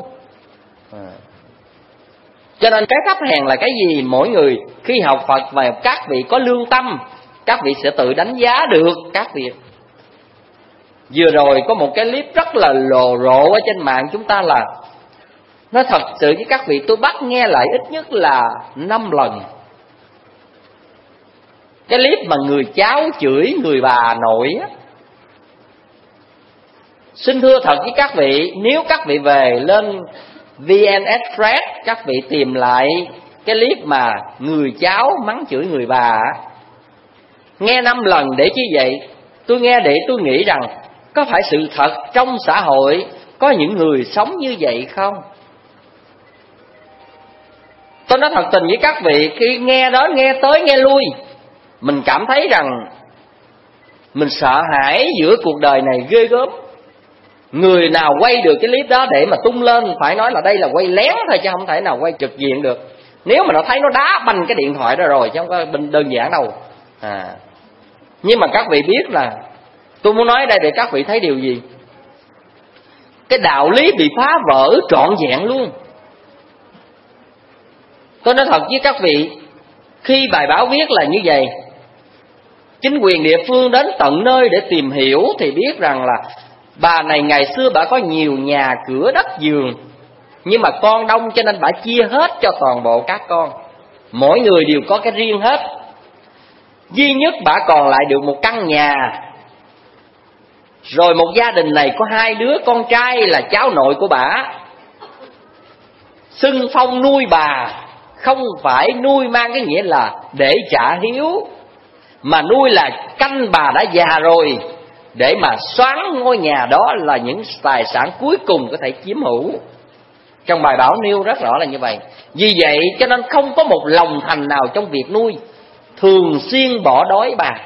Cho nên cái thấp hèn là cái gì? Mỗi người khi học Phật và các vị có lương tâm, các vị sẽ tự đánh giá được các việc. Vừa rồi có một cái clip rất là lồ rộ ở trên mạng chúng ta, là nói thật sự với các vị, tôi bắt nghe lại ít nhất là 5 lần. Cái clip mà người cháu chửi người bà nội á. Xin thưa thật với các vị, nếu các vị về lên VN Express, các vị tìm lại cái clip mà người cháu mắng chửi người bà, nghe 5 lần để chi vậy? Tôi nghe để tôi nghĩ rằng có phải sự thật trong xã hội có những người sống như vậy không? Tôi nói thật tình với các vị, khi nghe đó, nghe tới nghe lui, mình cảm thấy rằng mình sợ hãi giữa cuộc đời này ghê gớm. Người nào quay được cái clip đó để mà tung lên, phải nói là đây là quay lén thôi, chứ không thể nào quay trực diện được. Nếu mà nó thấy nó đá banh cái điện thoại đó rồi, chứ không có đơn giản đâu. Nhưng mà các vị biết là tôi muốn nói ở đây để các vị thấy điều gì? Cái đạo lý bị phá vỡ trọn vẹn luôn. Tôi nói thật với các vị, khi bài báo viết là như vậy, chính quyền địa phương đến tận nơi để tìm hiểu thì biết rằng là bà này ngày xưa bà có nhiều nhà cửa đất vườn, nhưng mà con đông cho nên bà chia hết cho toàn bộ các con. Mỗi người đều có cái riêng hết. Duy nhất bà còn lại được một căn nhà. Rồi một gia đình này có 2 đứa con trai là cháu nội của bà, xưng phong nuôi bà, không phải nuôi mang cái nghĩa là để trả hiếu, mà nuôi là canh bà đã già rồi, để mà xoán ngôi nhà đó là những tài sản cuối cùng có thể chiếm hữu. Trong bài báo nêu rất rõ là như vậy. Vì vậy cho nên không có một lòng thành nào trong việc nuôi, thường xuyên bỏ đói bà.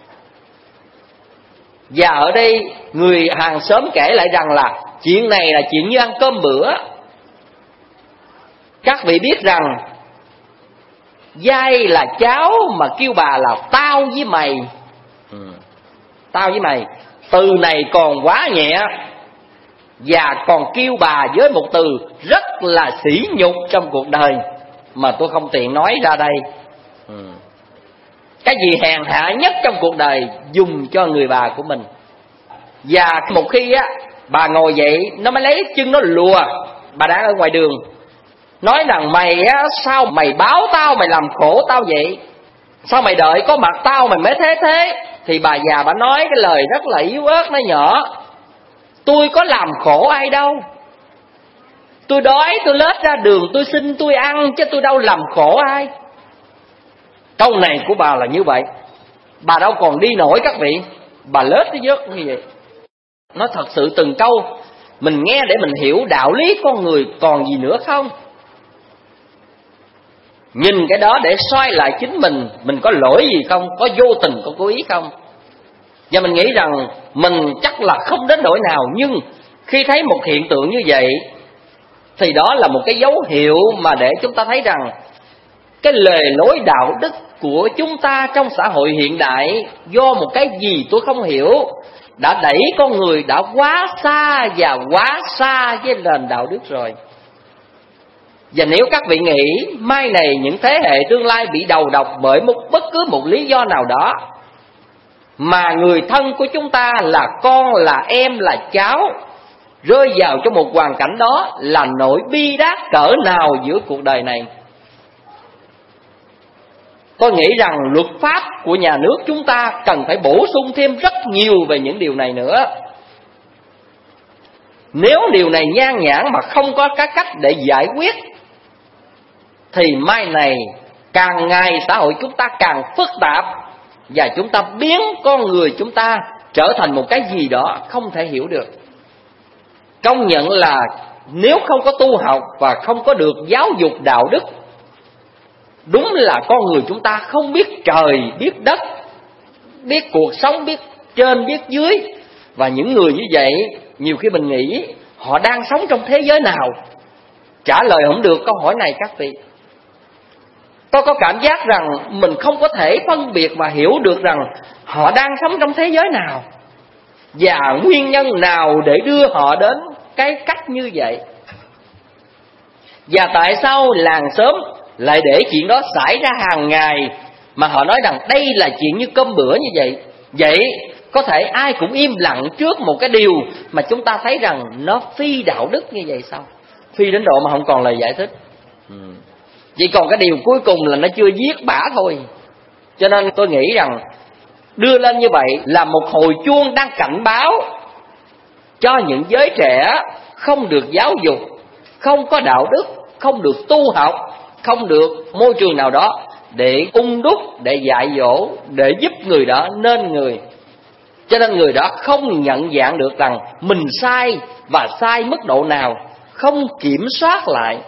Và ở đây người hàng xóm kể lại rằng là chuyện này là chuyện như ăn cơm bữa. Các vị biết rằng dai là cháu mà kêu bà là tao với mày. Tao với mày, từ này còn quá nhẹ, và còn kêu bà với một từ rất là sỉ nhục trong cuộc đời mà tôi không tiện nói ra đây. Cái gì hèn hạ nhất trong cuộc đời dùng cho người bà của mình. Và một khi á bà ngồi dậy, nó mới lấy chân nó lùa bà đang ở ngoài đường, nói rằng mày á, sao mày báo tao, mày làm khổ tao vậy, sao mày đợi có mặt tao mày mới thế. Thì bà già bà nói cái lời rất là yếu ớt, nói nhỏ: tôi có làm khổ ai đâu, tôi đói tôi lết ra đường tôi xin tôi ăn, chứ tôi đâu làm khổ ai. Câu này của bà là như vậy, bà đâu còn đi nổi các vị, bà lết tới giấc như vậy. Nó thật sự từng câu mình nghe để mình hiểu đạo lý con người còn gì nữa không. Nhìn cái đó để soi lại chính mình có lỗi gì không, có vô tình, có cố ý không. Và mình nghĩ rằng mình chắc là không đến nỗi nào, nhưng khi thấy một hiện tượng như vậy thì đó là một cái dấu hiệu mà để chúng ta thấy rằng cái lề lối đạo đức của chúng ta trong xã hội hiện đại do một cái gì tôi không hiểu đã đẩy con người đã quá xa và quá xa với nền đạo đức rồi. Và nếu các vị nghĩ mai này những thế hệ tương lai bị đầu độc bởi bất cứ một lý do nào đó, mà người thân của chúng ta là con, là em, là cháu rơi vào trong một hoàn cảnh đó, là nỗi bi đát cỡ nào giữa cuộc đời này. Tôi nghĩ rằng luật pháp của nhà nước chúng ta cần phải bổ sung thêm rất nhiều về những điều này nữa. Nếu điều này nhan nhản mà không có cái cách để giải quyết thì mai này càng ngày xã hội chúng ta càng phức tạp, và chúng ta biến con người chúng ta trở thành một cái gì đó không thể hiểu được. Công nhận là nếu không có tu học và không có được giáo dục đạo đức, đúng là con người chúng ta không biết trời, biết đất, biết cuộc sống, biết trên, biết dưới. Và những người như vậy, nhiều khi mình nghĩ họ đang sống trong thế giới nào? Trả lời không được câu hỏi này các vị. Tôi có cảm giác rằng mình không có thể phân biệt và hiểu được rằng họ đang sống trong thế giới nào, và nguyên nhân nào để đưa họ đến cái cách như vậy. Và tại sao làng xóm lại để chuyện đó xảy ra hàng ngày, mà họ nói rằng đây là chuyện như cơm bữa như vậy. Vậy có thể ai cũng im lặng trước một cái điều mà chúng ta thấy rằng nó phi đạo đức như vậy sao? Phi đến độ mà không còn lời giải thích. Chỉ còn cái điều cuối cùng là nó chưa giết bả thôi. Cho nên tôi nghĩ rằng đưa lên như vậy là một hồi chuông đang cảnh báo cho những giới trẻ không được giáo dục, không có đạo đức, không được tu học, không được môi trường nào đó để đúc, để dạy dỗ, để giúp người đó nên người. Cho nên người đó không nhận dạng được rằng mình sai, và sai mức độ nào, không kiểm soát lại.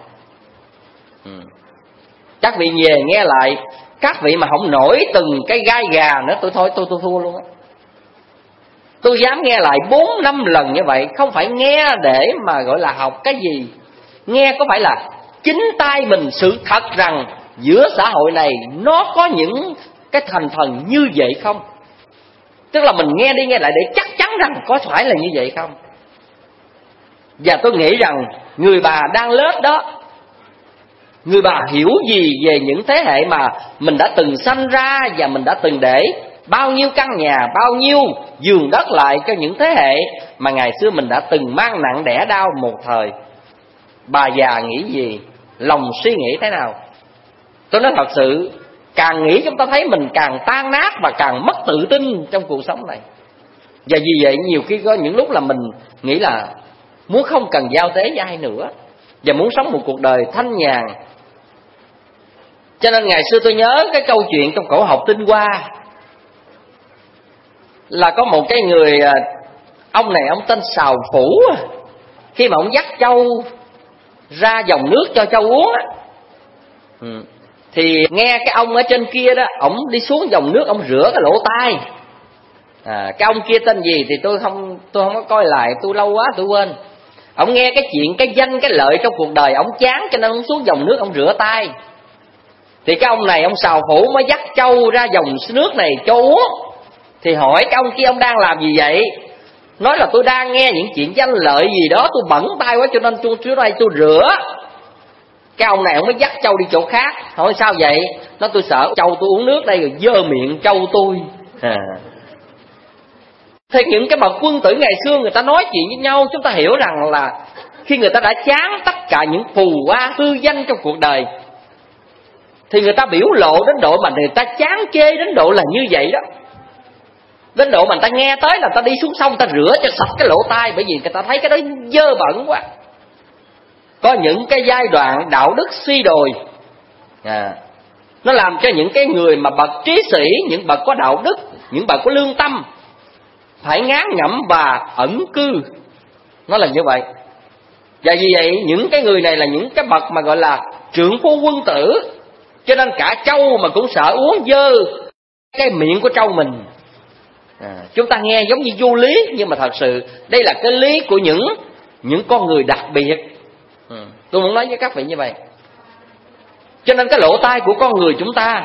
Các vị về nghe lại, các vị mà không nổi từng cái gai gà nữa, tôi thua luôn á. Tôi dám nghe lại 4-5 lần như vậy, không phải nghe để mà gọi là học cái gì. Nghe có phải là chính tay mình sự thật rằng giữa xã hội này nó có những cái thành phần như vậy không? Tức là mình nghe đi nghe lại để chắc chắn rằng có phải là như vậy không? Và tôi nghĩ rằng người bà đang lết đó, người bà hiểu gì về những thế hệ mà mình đã từng sanh ra, và mình đã từng để bao nhiêu căn nhà, bao nhiêu giường đất lại cho những thế hệ mà ngày xưa mình đã từng mang nặng đẻ đau một thời. Bà già nghĩ gì, lòng suy nghĩ thế nào? Tôi nói thật sự, càng nghĩ chúng ta thấy mình càng tan nát và càng mất tự tin trong cuộc sống này. Và vì vậy nhiều khi có những lúc là mình nghĩ là muốn không cần giao tế với ai nữa, và muốn sống một cuộc đời thanh nhàn. Cho nên ngày xưa tôi nhớ cái câu chuyện trong cổ học Tinh Hoa, là có một cái người, ông này ông tên Sào Phủ. Khi mà ông dắt trâu ra dòng nước cho trâu uống á, thì nghe cái ông ở trên kia đó, ông đi xuống dòng nước, ông rửa cái lỗ tai. Cái ông kia tên gì thì tôi không có coi lại, tôi lâu quá tôi quên. Ông nghe cái chuyện cái danh cái lợi trong cuộc đời, ông chán cho nên ông xuống dòng nước ông rửa tay. Thì cái ông này, ông Sào Phủ mới dắt trâu ra dòng nước này cho uống. Thì hỏi cái ông kia, ông đang làm gì vậy? Nói là tôi đang nghe những chuyện danh lợi gì đó, tôi bẩn tay quá cho nên tôi xuống đây tôi rửa. Cái ông này ông mới dắt trâu đi chỗ khác. Hỏi sao vậy? Nói tôi sợ trâu tôi uống nước đây rồi dơ miệng trâu tôi. Thì những cái bậc quân tử ngày xưa người ta nói chuyện với nhau, chúng ta hiểu rằng là khi người ta đã chán tất cả những phù hoa hư danh trong cuộc đời, thì người ta biểu lộ đến độ mà người ta chán chê đến độ là như vậy đó. Đến độ mà người ta nghe tới là người ta đi xuống sông, người ta rửa cho sạch cái lỗ tai, bởi vì người ta thấy cái đó dơ bẩn quá. Có những cái giai đoạn đạo đức suy đồi, nó làm cho những cái người mà bậc trí sĩ, những bậc có đạo đức, những bậc có lương tâm phải ngán ngẩm và ẩn cư. Nó là như vậy. Và vì vậy những cái người này là những cái bậc mà gọi là trượng phu quân tử, cho nên cả trâu mà cũng sợ uống dơ cái miệng của trâu mình. Chúng ta nghe giống như vô lý, nhưng mà thật sự đây là cái lý của những con người đặc biệt. Tôi muốn nói với các vị như vậy. Cho nên cái lỗ tai của con người chúng ta,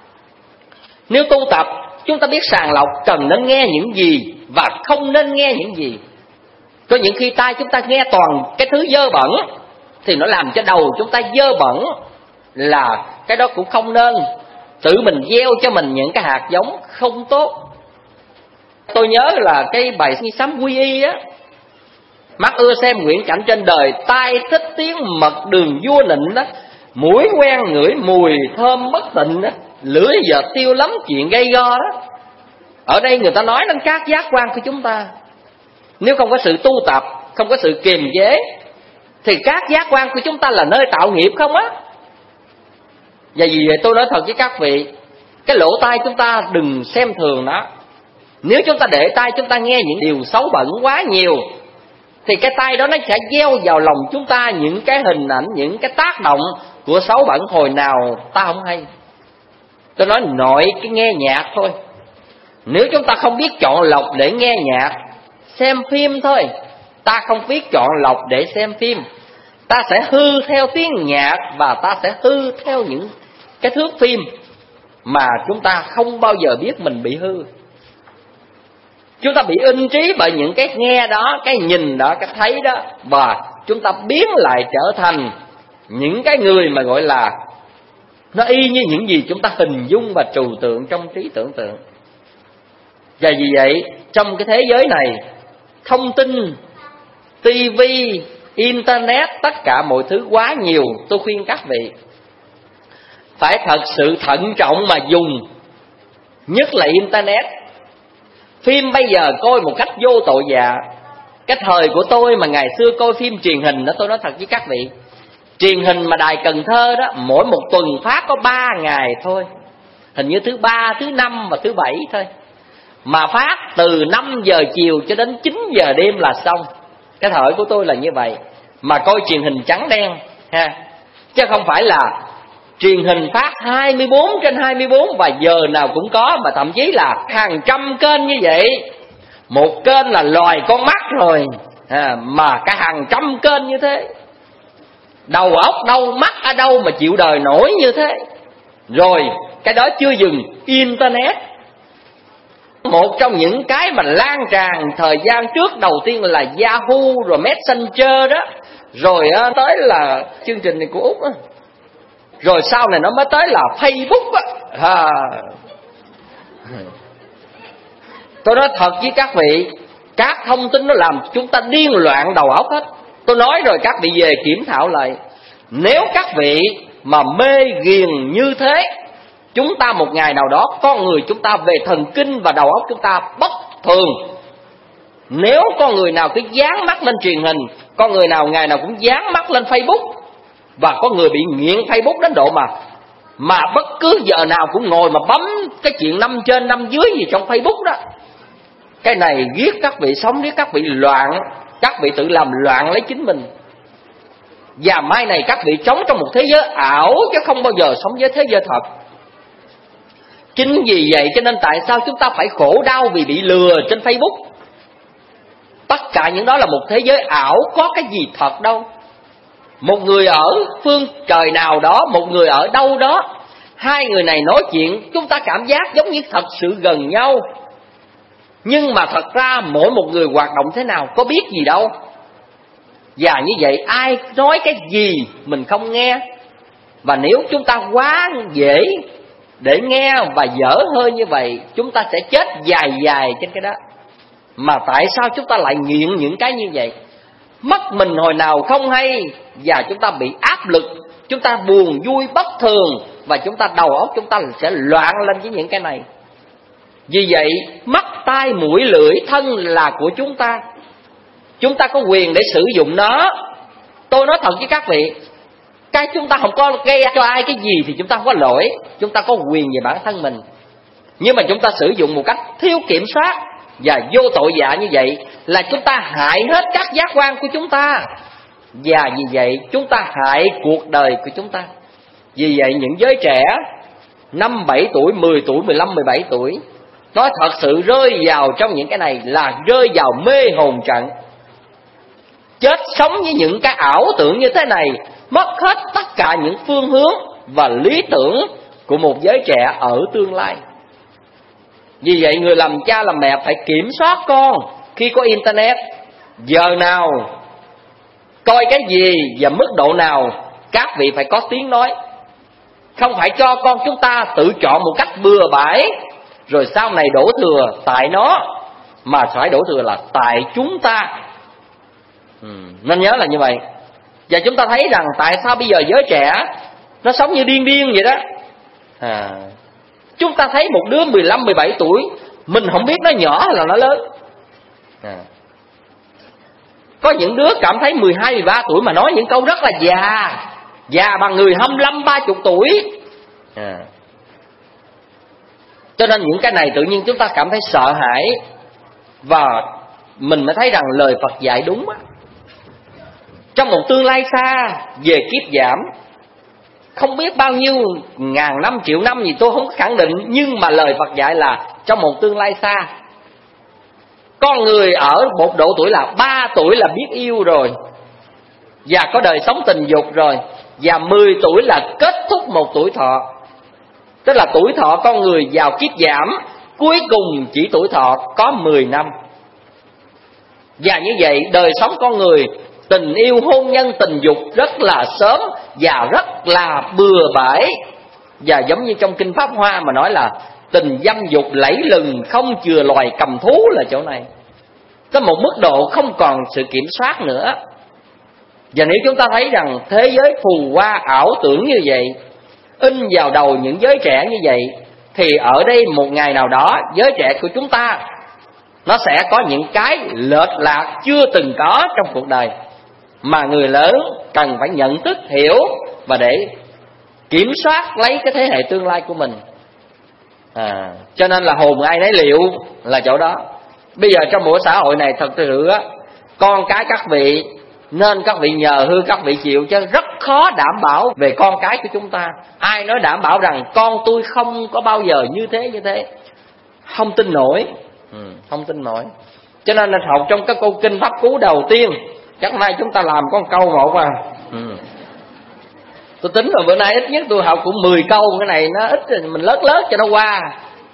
nếu tu tập, chúng ta biết sàng lọc cần nên nghe những gì và không nên nghe những gì. Có những khi tai chúng ta nghe toàn cái thứ dơ bẩn thì nó làm cho đầu chúng ta dơ bẩn, là cái đó cũng không nên. Tự mình gieo cho mình những cái hạt giống không tốt. Tôi nhớ là cái bài Nghi Sám Quy Y á: mắt ưa xem nguyện cảnh trên đời, tai thích tiếng mật đường vua nịnh đó, mũi quen ngửi mùi thơm bất tịnh đó, lưỡi giờ tiêu lắm chuyện gây go đó. Ở đây người ta nói đến các giác quan của chúng ta. Nếu không có sự tu tập, không có sự kiềm chế, thì các giác quan của chúng ta là nơi tạo nghiệp không á. Và vì vậy tôi nói thật với các vị, cái lỗ tai chúng ta đừng xem thường nó. Nếu chúng ta để tai chúng ta nghe những điều xấu bẩn quá nhiều, thì cái tai đó nó sẽ gieo vào lòng chúng ta những cái hình ảnh, những cái tác động của xấu bẩn hồi nào ta không hay. Tôi nói nội cái nghe nhạc thôi. Nếu chúng ta không biết chọn lọc để nghe nhạc, xem phim thôi, ta không biết chọn lọc để xem phim, ta sẽ hư theo tiếng nhạc và ta sẽ hư theo những cái thước phim mà chúng ta không bao giờ biết mình bị hư. Chúng ta bị in trí bởi những cái nghe đó, cái nhìn đó, cái thấy đó, và chúng ta biến lại trở thành những cái người mà gọi là nó y như những gì chúng ta hình dung và trừu tượng trong trí tưởng tượng. Và vì vậy trong cái thế giới này, thông tin, tivi, internet, tất cả mọi thứ quá nhiều, tôi khuyên các vị phải thật sự thận trọng mà dùng. Nhất là internet. Phim bây giờ coi một cách vô tội vạ. Cái thời của tôi mà ngày xưa coi phim truyền hình đó, tôi nói thật với các vị, truyền hình mà đài Cần Thơ đó, mỗi một tuần phát có 3 ngày thôi. Hình như thứ 3, thứ 5 và thứ 7 thôi. Mà phát từ 5 giờ chiều cho đến 9 giờ đêm là xong. Cái thời của tôi là như vậy. Mà coi truyền hình trắng đen ha, chứ không phải là truyền hình phát 24/24 và giờ nào cũng có, mà thậm chí là hàng trăm kênh như vậy. Một kênh là loài con mắt rồi mà cả hàng trăm kênh như thế. Đầu óc đâu, mắt ở đâu mà chịu đời nổi như thế. Rồi cái đó chưa dừng, internet, một trong những cái mà lan tràn thời gian trước đầu tiên là Yahoo, rồi Messenger đó, rồi tới là chương trình này của Úc đó. Rồi sau này nó mới tới là Facebook á. Tôi nói thật với các vị, các thông tin nó làm chúng ta điên loạn đầu óc hết. Tôi nói rồi các vị về kiểm thảo lại. Nếu các vị mà mê ghiền như thế, chúng ta một ngày nào đó, con người chúng ta về thần kinh và đầu óc chúng ta bất thường. Nếu con người nào cứ dán mắt lên truyền hình, con người nào ngày nào cũng dán mắt lên Facebook, và có người bị nghiện Facebook đến độ mà mà bất cứ giờ nào cũng ngồi mà bấm cái chuyện 5 trên 5 dưới gì trong Facebook đó. Cái này giết các vị sống, giết các vị loạn, các vị tự làm loạn lấy chính mình. Và mai này các vị sống trong một thế giới ảo chứ không bao giờ sống với thế giới thật. Chính vì vậy cho nên tại sao chúng ta phải khổ đau vì bị lừa trên Facebook? Tất cả những đó là một thế giới ảo, có cái gì thật đâu. Một người ở phương trời nào đó, một người ở đâu đó, hai người này nói chuyện chúng ta cảm giác giống như thật sự gần nhau. Nhưng mà thật ra mỗi một người hoạt động thế nào có biết gì đâu. Và như vậy ai nói cái gì mình không nghe. Và nếu chúng ta quá dễ để nghe và dở hơi như vậy, chúng ta sẽ chết dài dài trên cái đó. Mà tại sao chúng ta lại nghiện những cái như vậy? Mất mình hồi nào không hay, và chúng ta bị áp lực, chúng ta buồn vui bất thường, và chúng ta đầu óc chúng ta sẽ loạn lên với những cái này. Vì vậy mắt, tai, mũi, lưỡi, thân là của chúng ta. Chúng ta có quyền để sử dụng nó. Tôi nói thật với các vị, cái chúng ta không có gây cho ai cái gì thì chúng ta không có lỗi. Chúng ta có quyền về bản thân mình. Nhưng mà chúng ta sử dụng một cách thiếu kiểm soát và vô tội vạ như vậy là chúng ta hại hết các giác quan của chúng ta. Và vì vậy chúng ta hại cuộc đời của chúng ta. Vì vậy những giới trẻ 5, 7 tuổi, 10 tuổi, 15, 17 tuổi nói thật sự rơi vào trong những cái này là rơi vào mê hồn trận. Chết sống với những cái ảo tưởng như thế này, mất hết tất cả những phương hướng và lý tưởng của một giới trẻ ở tương lai. Vì vậy người làm cha làm mẹ phải kiểm soát con khi có internet, giờ nào, coi cái gì và mức độ nào, các vị phải có tiếng nói. Không phải cho con chúng ta tự chọn một cách bừa bãi rồi sau này đổ thừa tại nó, mà phải đổ thừa là tại chúng ta. Nên nhớ là như vậy. Và chúng ta thấy rằng tại sao bây giờ giới trẻ nó sống như điên điên vậy đó. Chúng ta thấy một đứa 15, 17 tuổi, mình không biết nó nhỏ hay là nó lớn. Có những đứa cảm thấy 12, 13 tuổi mà nói những câu rất là già, già bằng người 25, 30 tuổi. Cho nên những cái này tự nhiên chúng ta cảm thấy sợ hãi. Và mình mới thấy rằng lời Phật dạy đúng á. Trong một tương lai xa về kiếp giảm, không biết bao nhiêu ngàn năm, triệu năm gì tôi không có khẳng định, nhưng mà lời Phật dạy là trong một tương lai xa, con người ở một độ tuổi là 3 tuổi là biết yêu rồi, và có đời sống tình dục rồi, và 10 tuổi là kết thúc một tuổi thọ. Tức là tuổi thọ con người vào kiếp giảm, cuối cùng chỉ tuổi thọ có 10 năm. Và như vậy đời sống con người, tình yêu, hôn nhân, tình dục rất là sớm và rất là bừa bãi. Và giống như trong Kinh Pháp Hoa mà nói là tình dâm dục lẫy lừng, không chừa loài cầm thú là chỗ này. Tới một mức độ không còn sự kiểm soát nữa. Và nếu chúng ta thấy rằng thế giới phù hoa ảo tưởng như vậy in vào đầu những giới trẻ như vậy, thì ở đây một ngày nào đó giới trẻ của chúng ta nó sẽ có những cái lệch lạc chưa từng có trong cuộc đời, mà người lớn cần phải nhận thức, hiểu và để kiểm soát lấy cái thế hệ tương lai của mình. Cho nên là hồn ai nấy liệu là chỗ đó. Bây giờ trong một xã hội này thật sự á, con cái các vị nên các vị nhờ hư các vị chịu, chứ rất khó đảm bảo về con cái của chúng ta. Ai nói đảm bảo rằng con tôi không có bao giờ như thế, không tin nổi. Không tin nổi. Cho nên là học trong các câu kinh Pháp Cú đầu tiên, chắc nay chúng ta làm con câu một à. Tôi tính rồi bữa nay ít nhất tôi học cũng 10 câu, cái này nó ít rồi mình lớt cho nó qua.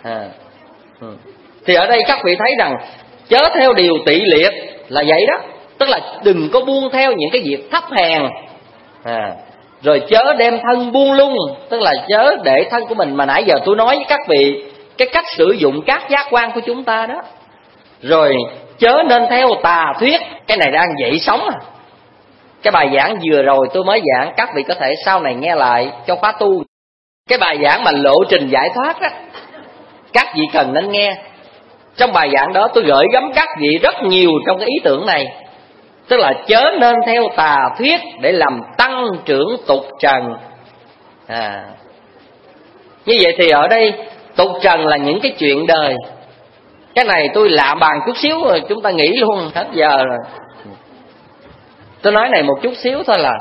Thì ở đây các vị thấy rằng chớ theo điều tỵ liệt là vậy đó. Tức là đừng có buông theo những cái việc thấp hèn. Rồi chớ đem thân buông lung, tức là chớ để thân của mình, mà nãy giờ tôi nói với các vị cái cách sử dụng các giác quan của chúng ta đó. Rồi chớ nên theo tà thuyết, cái này đang dậy sống à. Cái bài giảng vừa rồi tôi mới giảng, các vị có thể sau này nghe lại cho khóa tu. Cái bài giảng mà lộ trình giải thoát đó, các vị cần nên nghe. Trong bài giảng đó tôi gửi gắm các vị rất nhiều trong cái ý tưởng này. Tức là chớ nên theo tà thuyết để làm tăng trưởng tục trần. Như vậy thì ở đây tục trần là những cái chuyện đời. Cái này tôi lạm bàn chút xíu rồi chúng ta nghĩ luôn, hết giờ rồi. Tôi nói này một chút xíu thôi là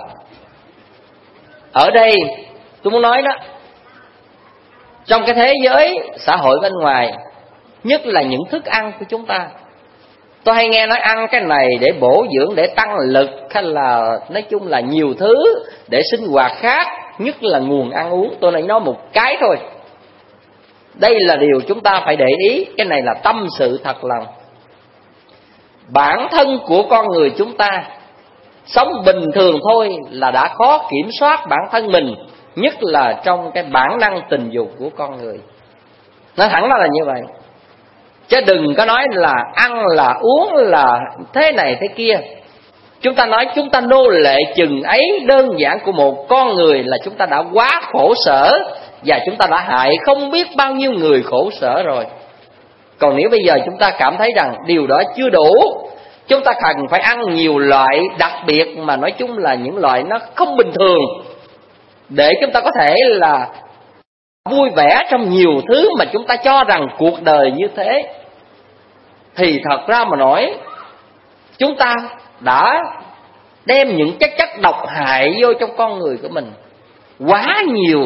ở đây tôi muốn nói đó, trong cái thế giới xã hội bên ngoài, nhất là những thức ăn của chúng ta. Tôi hay nghe nói ăn cái này để bổ dưỡng, để tăng lực, hay là nói chung là nhiều thứ để sinh hoạt khác, nhất là nguồn ăn uống. Tôi nói một cái thôi. Đây là điều chúng ta phải để ý. Cái này là tâm sự thật lòng. Bản thân của con người chúng ta sống bình thường thôi là đã khó kiểm soát bản thân mình, nhất là trong cái bản năng tình dục của con người. Nói thẳng ra là như vậy. Chứ đừng có nói là ăn là uống là thế này thế kia. Chúng ta nói chúng ta nô lệ chừng ấy đơn giản của một con người là chúng ta đã quá khổ sở, và chúng ta đã hại không biết bao nhiêu người khổ sở rồi. Còn nếu bây giờ chúng ta cảm thấy rằng điều đó chưa đủ, chúng ta cần phải ăn nhiều loại đặc biệt, mà nói chung là những loại nó không bình thường, để chúng ta có thể là vui vẻ trong nhiều thứ mà chúng ta cho rằng cuộc đời như thế. Thì thật ra mà nói, chúng ta đã đem những cái chất độc hại vô trong con người của mình quá nhiều.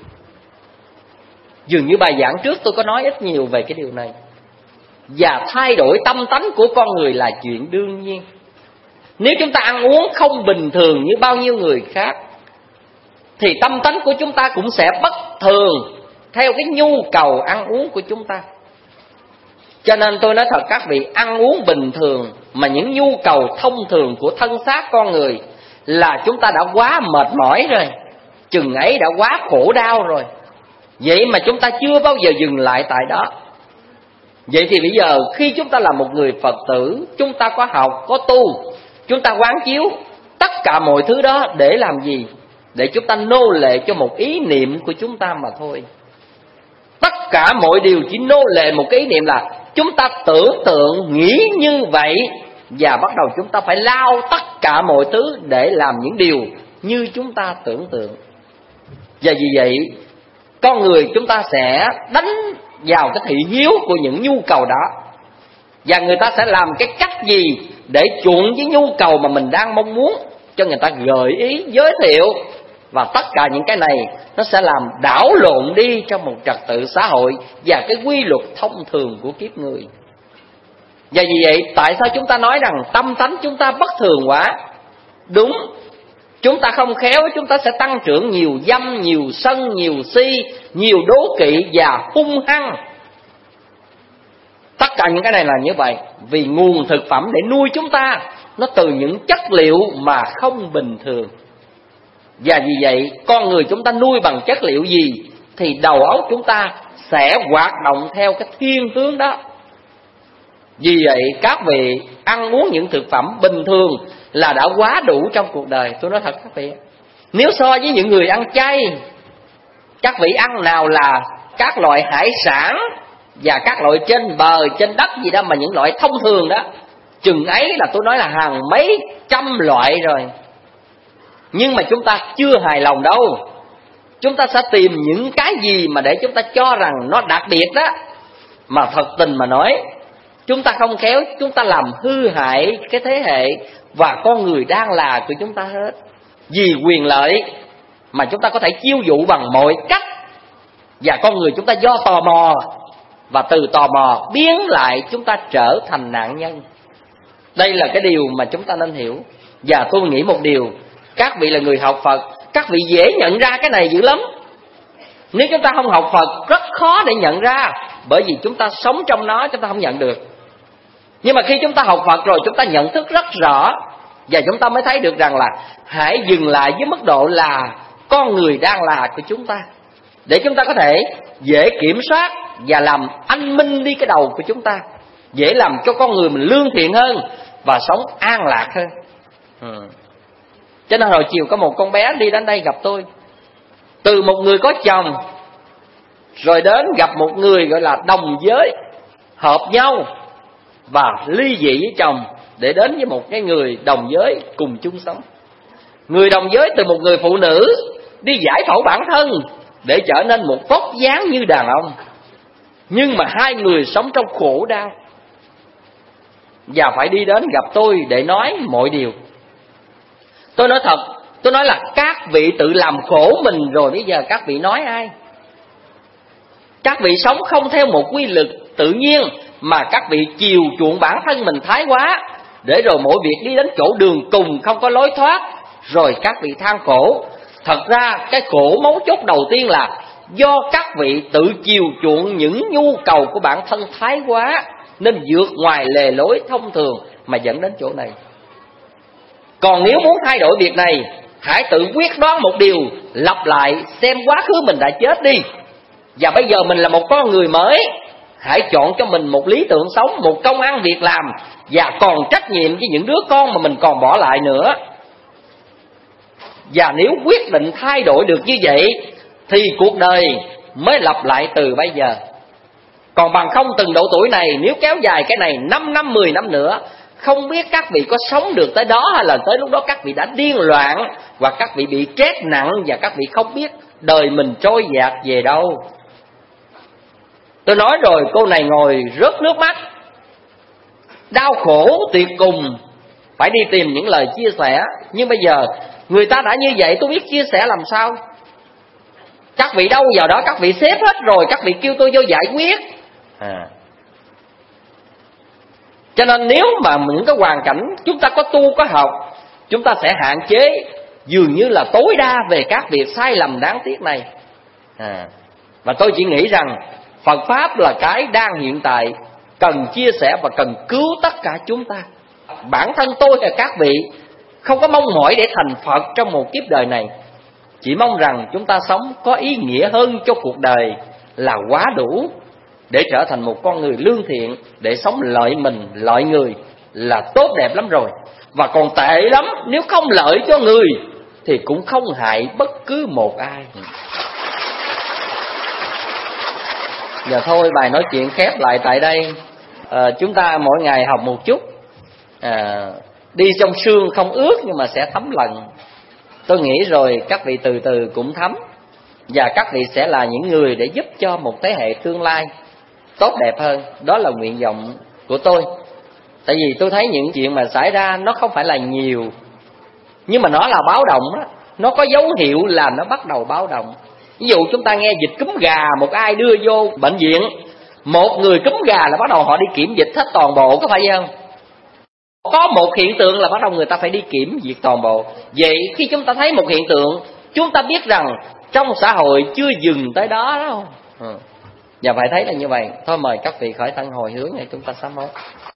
Dường như bài giảng trước tôi có nói ít nhiều về cái điều này. Và thay đổi tâm tánh của con người là chuyện đương nhiên. Nếu chúng ta ăn uống không bình thường như bao nhiêu người khác, thì tâm tánh của chúng ta cũng sẽ bất thường theo cái nhu cầu ăn uống của chúng ta. Cho nên tôi nói thật các vị, ăn uống bình thường mà những nhu cầu thông thường của thân xác con người là chúng ta đã quá mệt mỏi rồi, chừng ấy đã quá khổ đau rồi. Vậy mà chúng ta chưa bao giờ dừng lại tại đó. Vậy thì bây giờ khi chúng ta là một người Phật tử, chúng ta có học, có tu, chúng ta quán chiếu tất cả mọi thứ đó để làm gì? Để chúng ta nô lệ cho một ý niệm của chúng ta mà thôi. Tất cả mọi điều chỉ nô lệ một cái ý niệm là chúng ta tưởng tượng nghĩ như vậy, và bắt đầu chúng ta phải lao tất cả mọi thứ để làm những điều như chúng ta tưởng tượng. Và vì vậy con người chúng ta sẽ đánh vào cái thị hiếu của những nhu cầu đó, và người ta sẽ làm cái cách gì để chuộng với nhu cầu mà mình đang mong muốn, cho người ta gợi ý, giới thiệu. Và tất cả những cái này nó sẽ làm đảo lộn đi trong một trật tự xã hội và cái quy luật thông thường của kiếp người. Và vì vậy tại sao chúng ta nói rằng tâm tánh chúng ta bất thường quá? Đúng, chúng ta không khéo chúng ta sẽ tăng trưởng nhiều dâm, nhiều sân, nhiều si, nhiều đố kỵ và hung hăng. Tất cả những cái này là như vậy, vì nguồn thực phẩm để nuôi chúng ta nó từ những chất liệu mà không bình thường. Và vì vậy con người chúng ta nuôi bằng chất liệu gì thì đầu óc chúng ta sẽ hoạt động theo cái thiên hướng đó. Vì vậy các vị ăn uống những thực phẩm bình thường là đã quá đủ trong cuộc đời. Tôi nói thật các vị, nếu so với những người ăn chay, các vị ăn nào là các loại hải sản và các loại trên bờ trên đất gì đó, mà những loại thông thường đó, chừng ấy là tôi nói là hàng mấy trăm loại rồi. Nhưng mà chúng ta chưa hài lòng đâu. Chúng ta sẽ tìm những cái gì mà để chúng ta cho rằng nó đặc biệt đó, mà thật tình mà nói, chúng ta không khéo chúng ta làm hư hại cái thế hệ và con người đang là của chúng ta hết. Vì quyền lợi mà chúng ta có thể chiêu dụ bằng mọi cách, và con người chúng ta do tò mò, và từ tò mò biến lại chúng ta trở thành nạn nhân. Đây là cái điều mà chúng ta nên hiểu. Và tôi nghĩ một điều, các vị là người học Phật, các vị dễ nhận ra cái này dữ lắm. Nếu chúng ta không học Phật rất khó để nhận ra, bởi vì chúng ta sống trong nó, chúng ta không nhận được. Nhưng mà khi chúng ta học Phật rồi, chúng ta nhận thức rất rõ, và chúng ta mới thấy được rằng là hãy dừng lại với mức độ là con người đang là của chúng ta, để chúng ta có thể dễ kiểm soát và làm anh minh đi cái đầu của chúng ta, dễ làm cho con người mình lương thiện hơn và sống an lạc hơn. Cho nên hồi chiều có một con bé đi đến đây gặp tôi, từ một người có chồng rồi đến gặp một người gọi là đồng giới, hợp nhau và ly dị với chồng để đến với một cái người đồng giới cùng chung sống. Người đồng giới từ một người phụ nữ đi giải phẫu bản thân để trở nên một vóc dáng như đàn ông. Nhưng mà hai người sống trong khổ đau và phải đi đến gặp tôi để nói mọi điều. Tôi nói thật, tôi nói là các vị tự làm khổ mình rồi, bây giờ các vị nói ai? Các vị sống không theo một quy luật tự nhiên, mà các vị chiều chuộng bản thân mình thái quá, để rồi mỗi việc đi đến chỗ đường cùng không có lối thoát, rồi các vị than khổ. Thật ra cái khổ mấu chốt đầu tiên là do các vị tự chiều chuộng những nhu cầu của bản thân thái quá, nên vượt ngoài lề lối thông thường mà dẫn đến chỗ này. Còn nếu muốn thay đổi việc này, hãy tự quyết đoán một điều, lặp lại xem quá khứ mình đã chết đi, và bây giờ mình là một con người mới. Hãy chọn cho mình một lý tưởng sống, một công ăn việc làm, và còn trách nhiệm với những đứa con mà mình còn bỏ lại nữa. Và nếu quyết định thay đổi được như vậy, thì cuộc đời mới lặp lại từ bây giờ. Còn bằng không, từng độ tuổi này nếu kéo dài cái này 5 năm, 10 năm nữa, không biết các vị có sống được tới đó, hay là tới lúc đó các vị đã điên loạn, hoặc các vị bị stress nặng, và các vị không biết đời mình trôi dạt về đâu. Tôi nói rồi, cô này ngồi rớt nước mắt, đau khổ tuyệt cùng, phải đi tìm những lời chia sẻ. Nhưng bây giờ người ta đã như vậy, tôi biết chia sẻ làm sao. Các vị đâu vào đó, các vị xếp hết rồi, các vị kêu tôi vô giải quyết. Cho nên nếu mà những cái hoàn cảnh chúng ta có tu có học, chúng ta sẽ hạn chế dường như là tối đa về các việc sai lầm đáng tiếc này. Và tôi chỉ nghĩ rằng Phật Pháp là cái đang hiện tại, cần chia sẻ và cần cứu tất cả chúng ta. Bản thân tôi và các vị không có mong mỏi để thành Phật trong một kiếp đời này, chỉ mong rằng chúng ta sống có ý nghĩa hơn cho cuộc đời là quá đủ, để trở thành một con người lương thiện, để sống lợi mình, lợi người là tốt đẹp lắm rồi. Và còn tệ lắm, nếu không lợi cho người thì cũng không hại bất cứ một ai. Giờ thôi, bài nói chuyện khép lại tại đây. Chúng ta mỗi ngày học một chút, đi trong sương không ướt nhưng mà sẽ thấm lần. Tôi nghĩ rồi các vị từ từ cũng thấm, và các vị sẽ là những người để giúp cho một thế hệ tương lai tốt đẹp hơn. Đó là nguyện vọng của tôi. Tại vì tôi thấy những chuyện mà xảy ra nó không phải là nhiều, nhưng mà nó là báo động đó. Nó có dấu hiệu là nó bắt đầu báo động. Ví dụ chúng ta nghe dịch cúm gà, một ai đưa vô bệnh viện, một người cúm gà là bắt đầu họ đi kiểm dịch hết toàn bộ, có phải không? Có một hiện tượng là bắt đầu người ta phải đi kiểm dịch toàn bộ. Vậy khi chúng ta thấy một hiện tượng, chúng ta biết rằng trong xã hội chưa dừng tới đó đâu. Và phải thấy là như vậy. Thôi mời các vị khởi thân hồi hướng để chúng ta sám hối.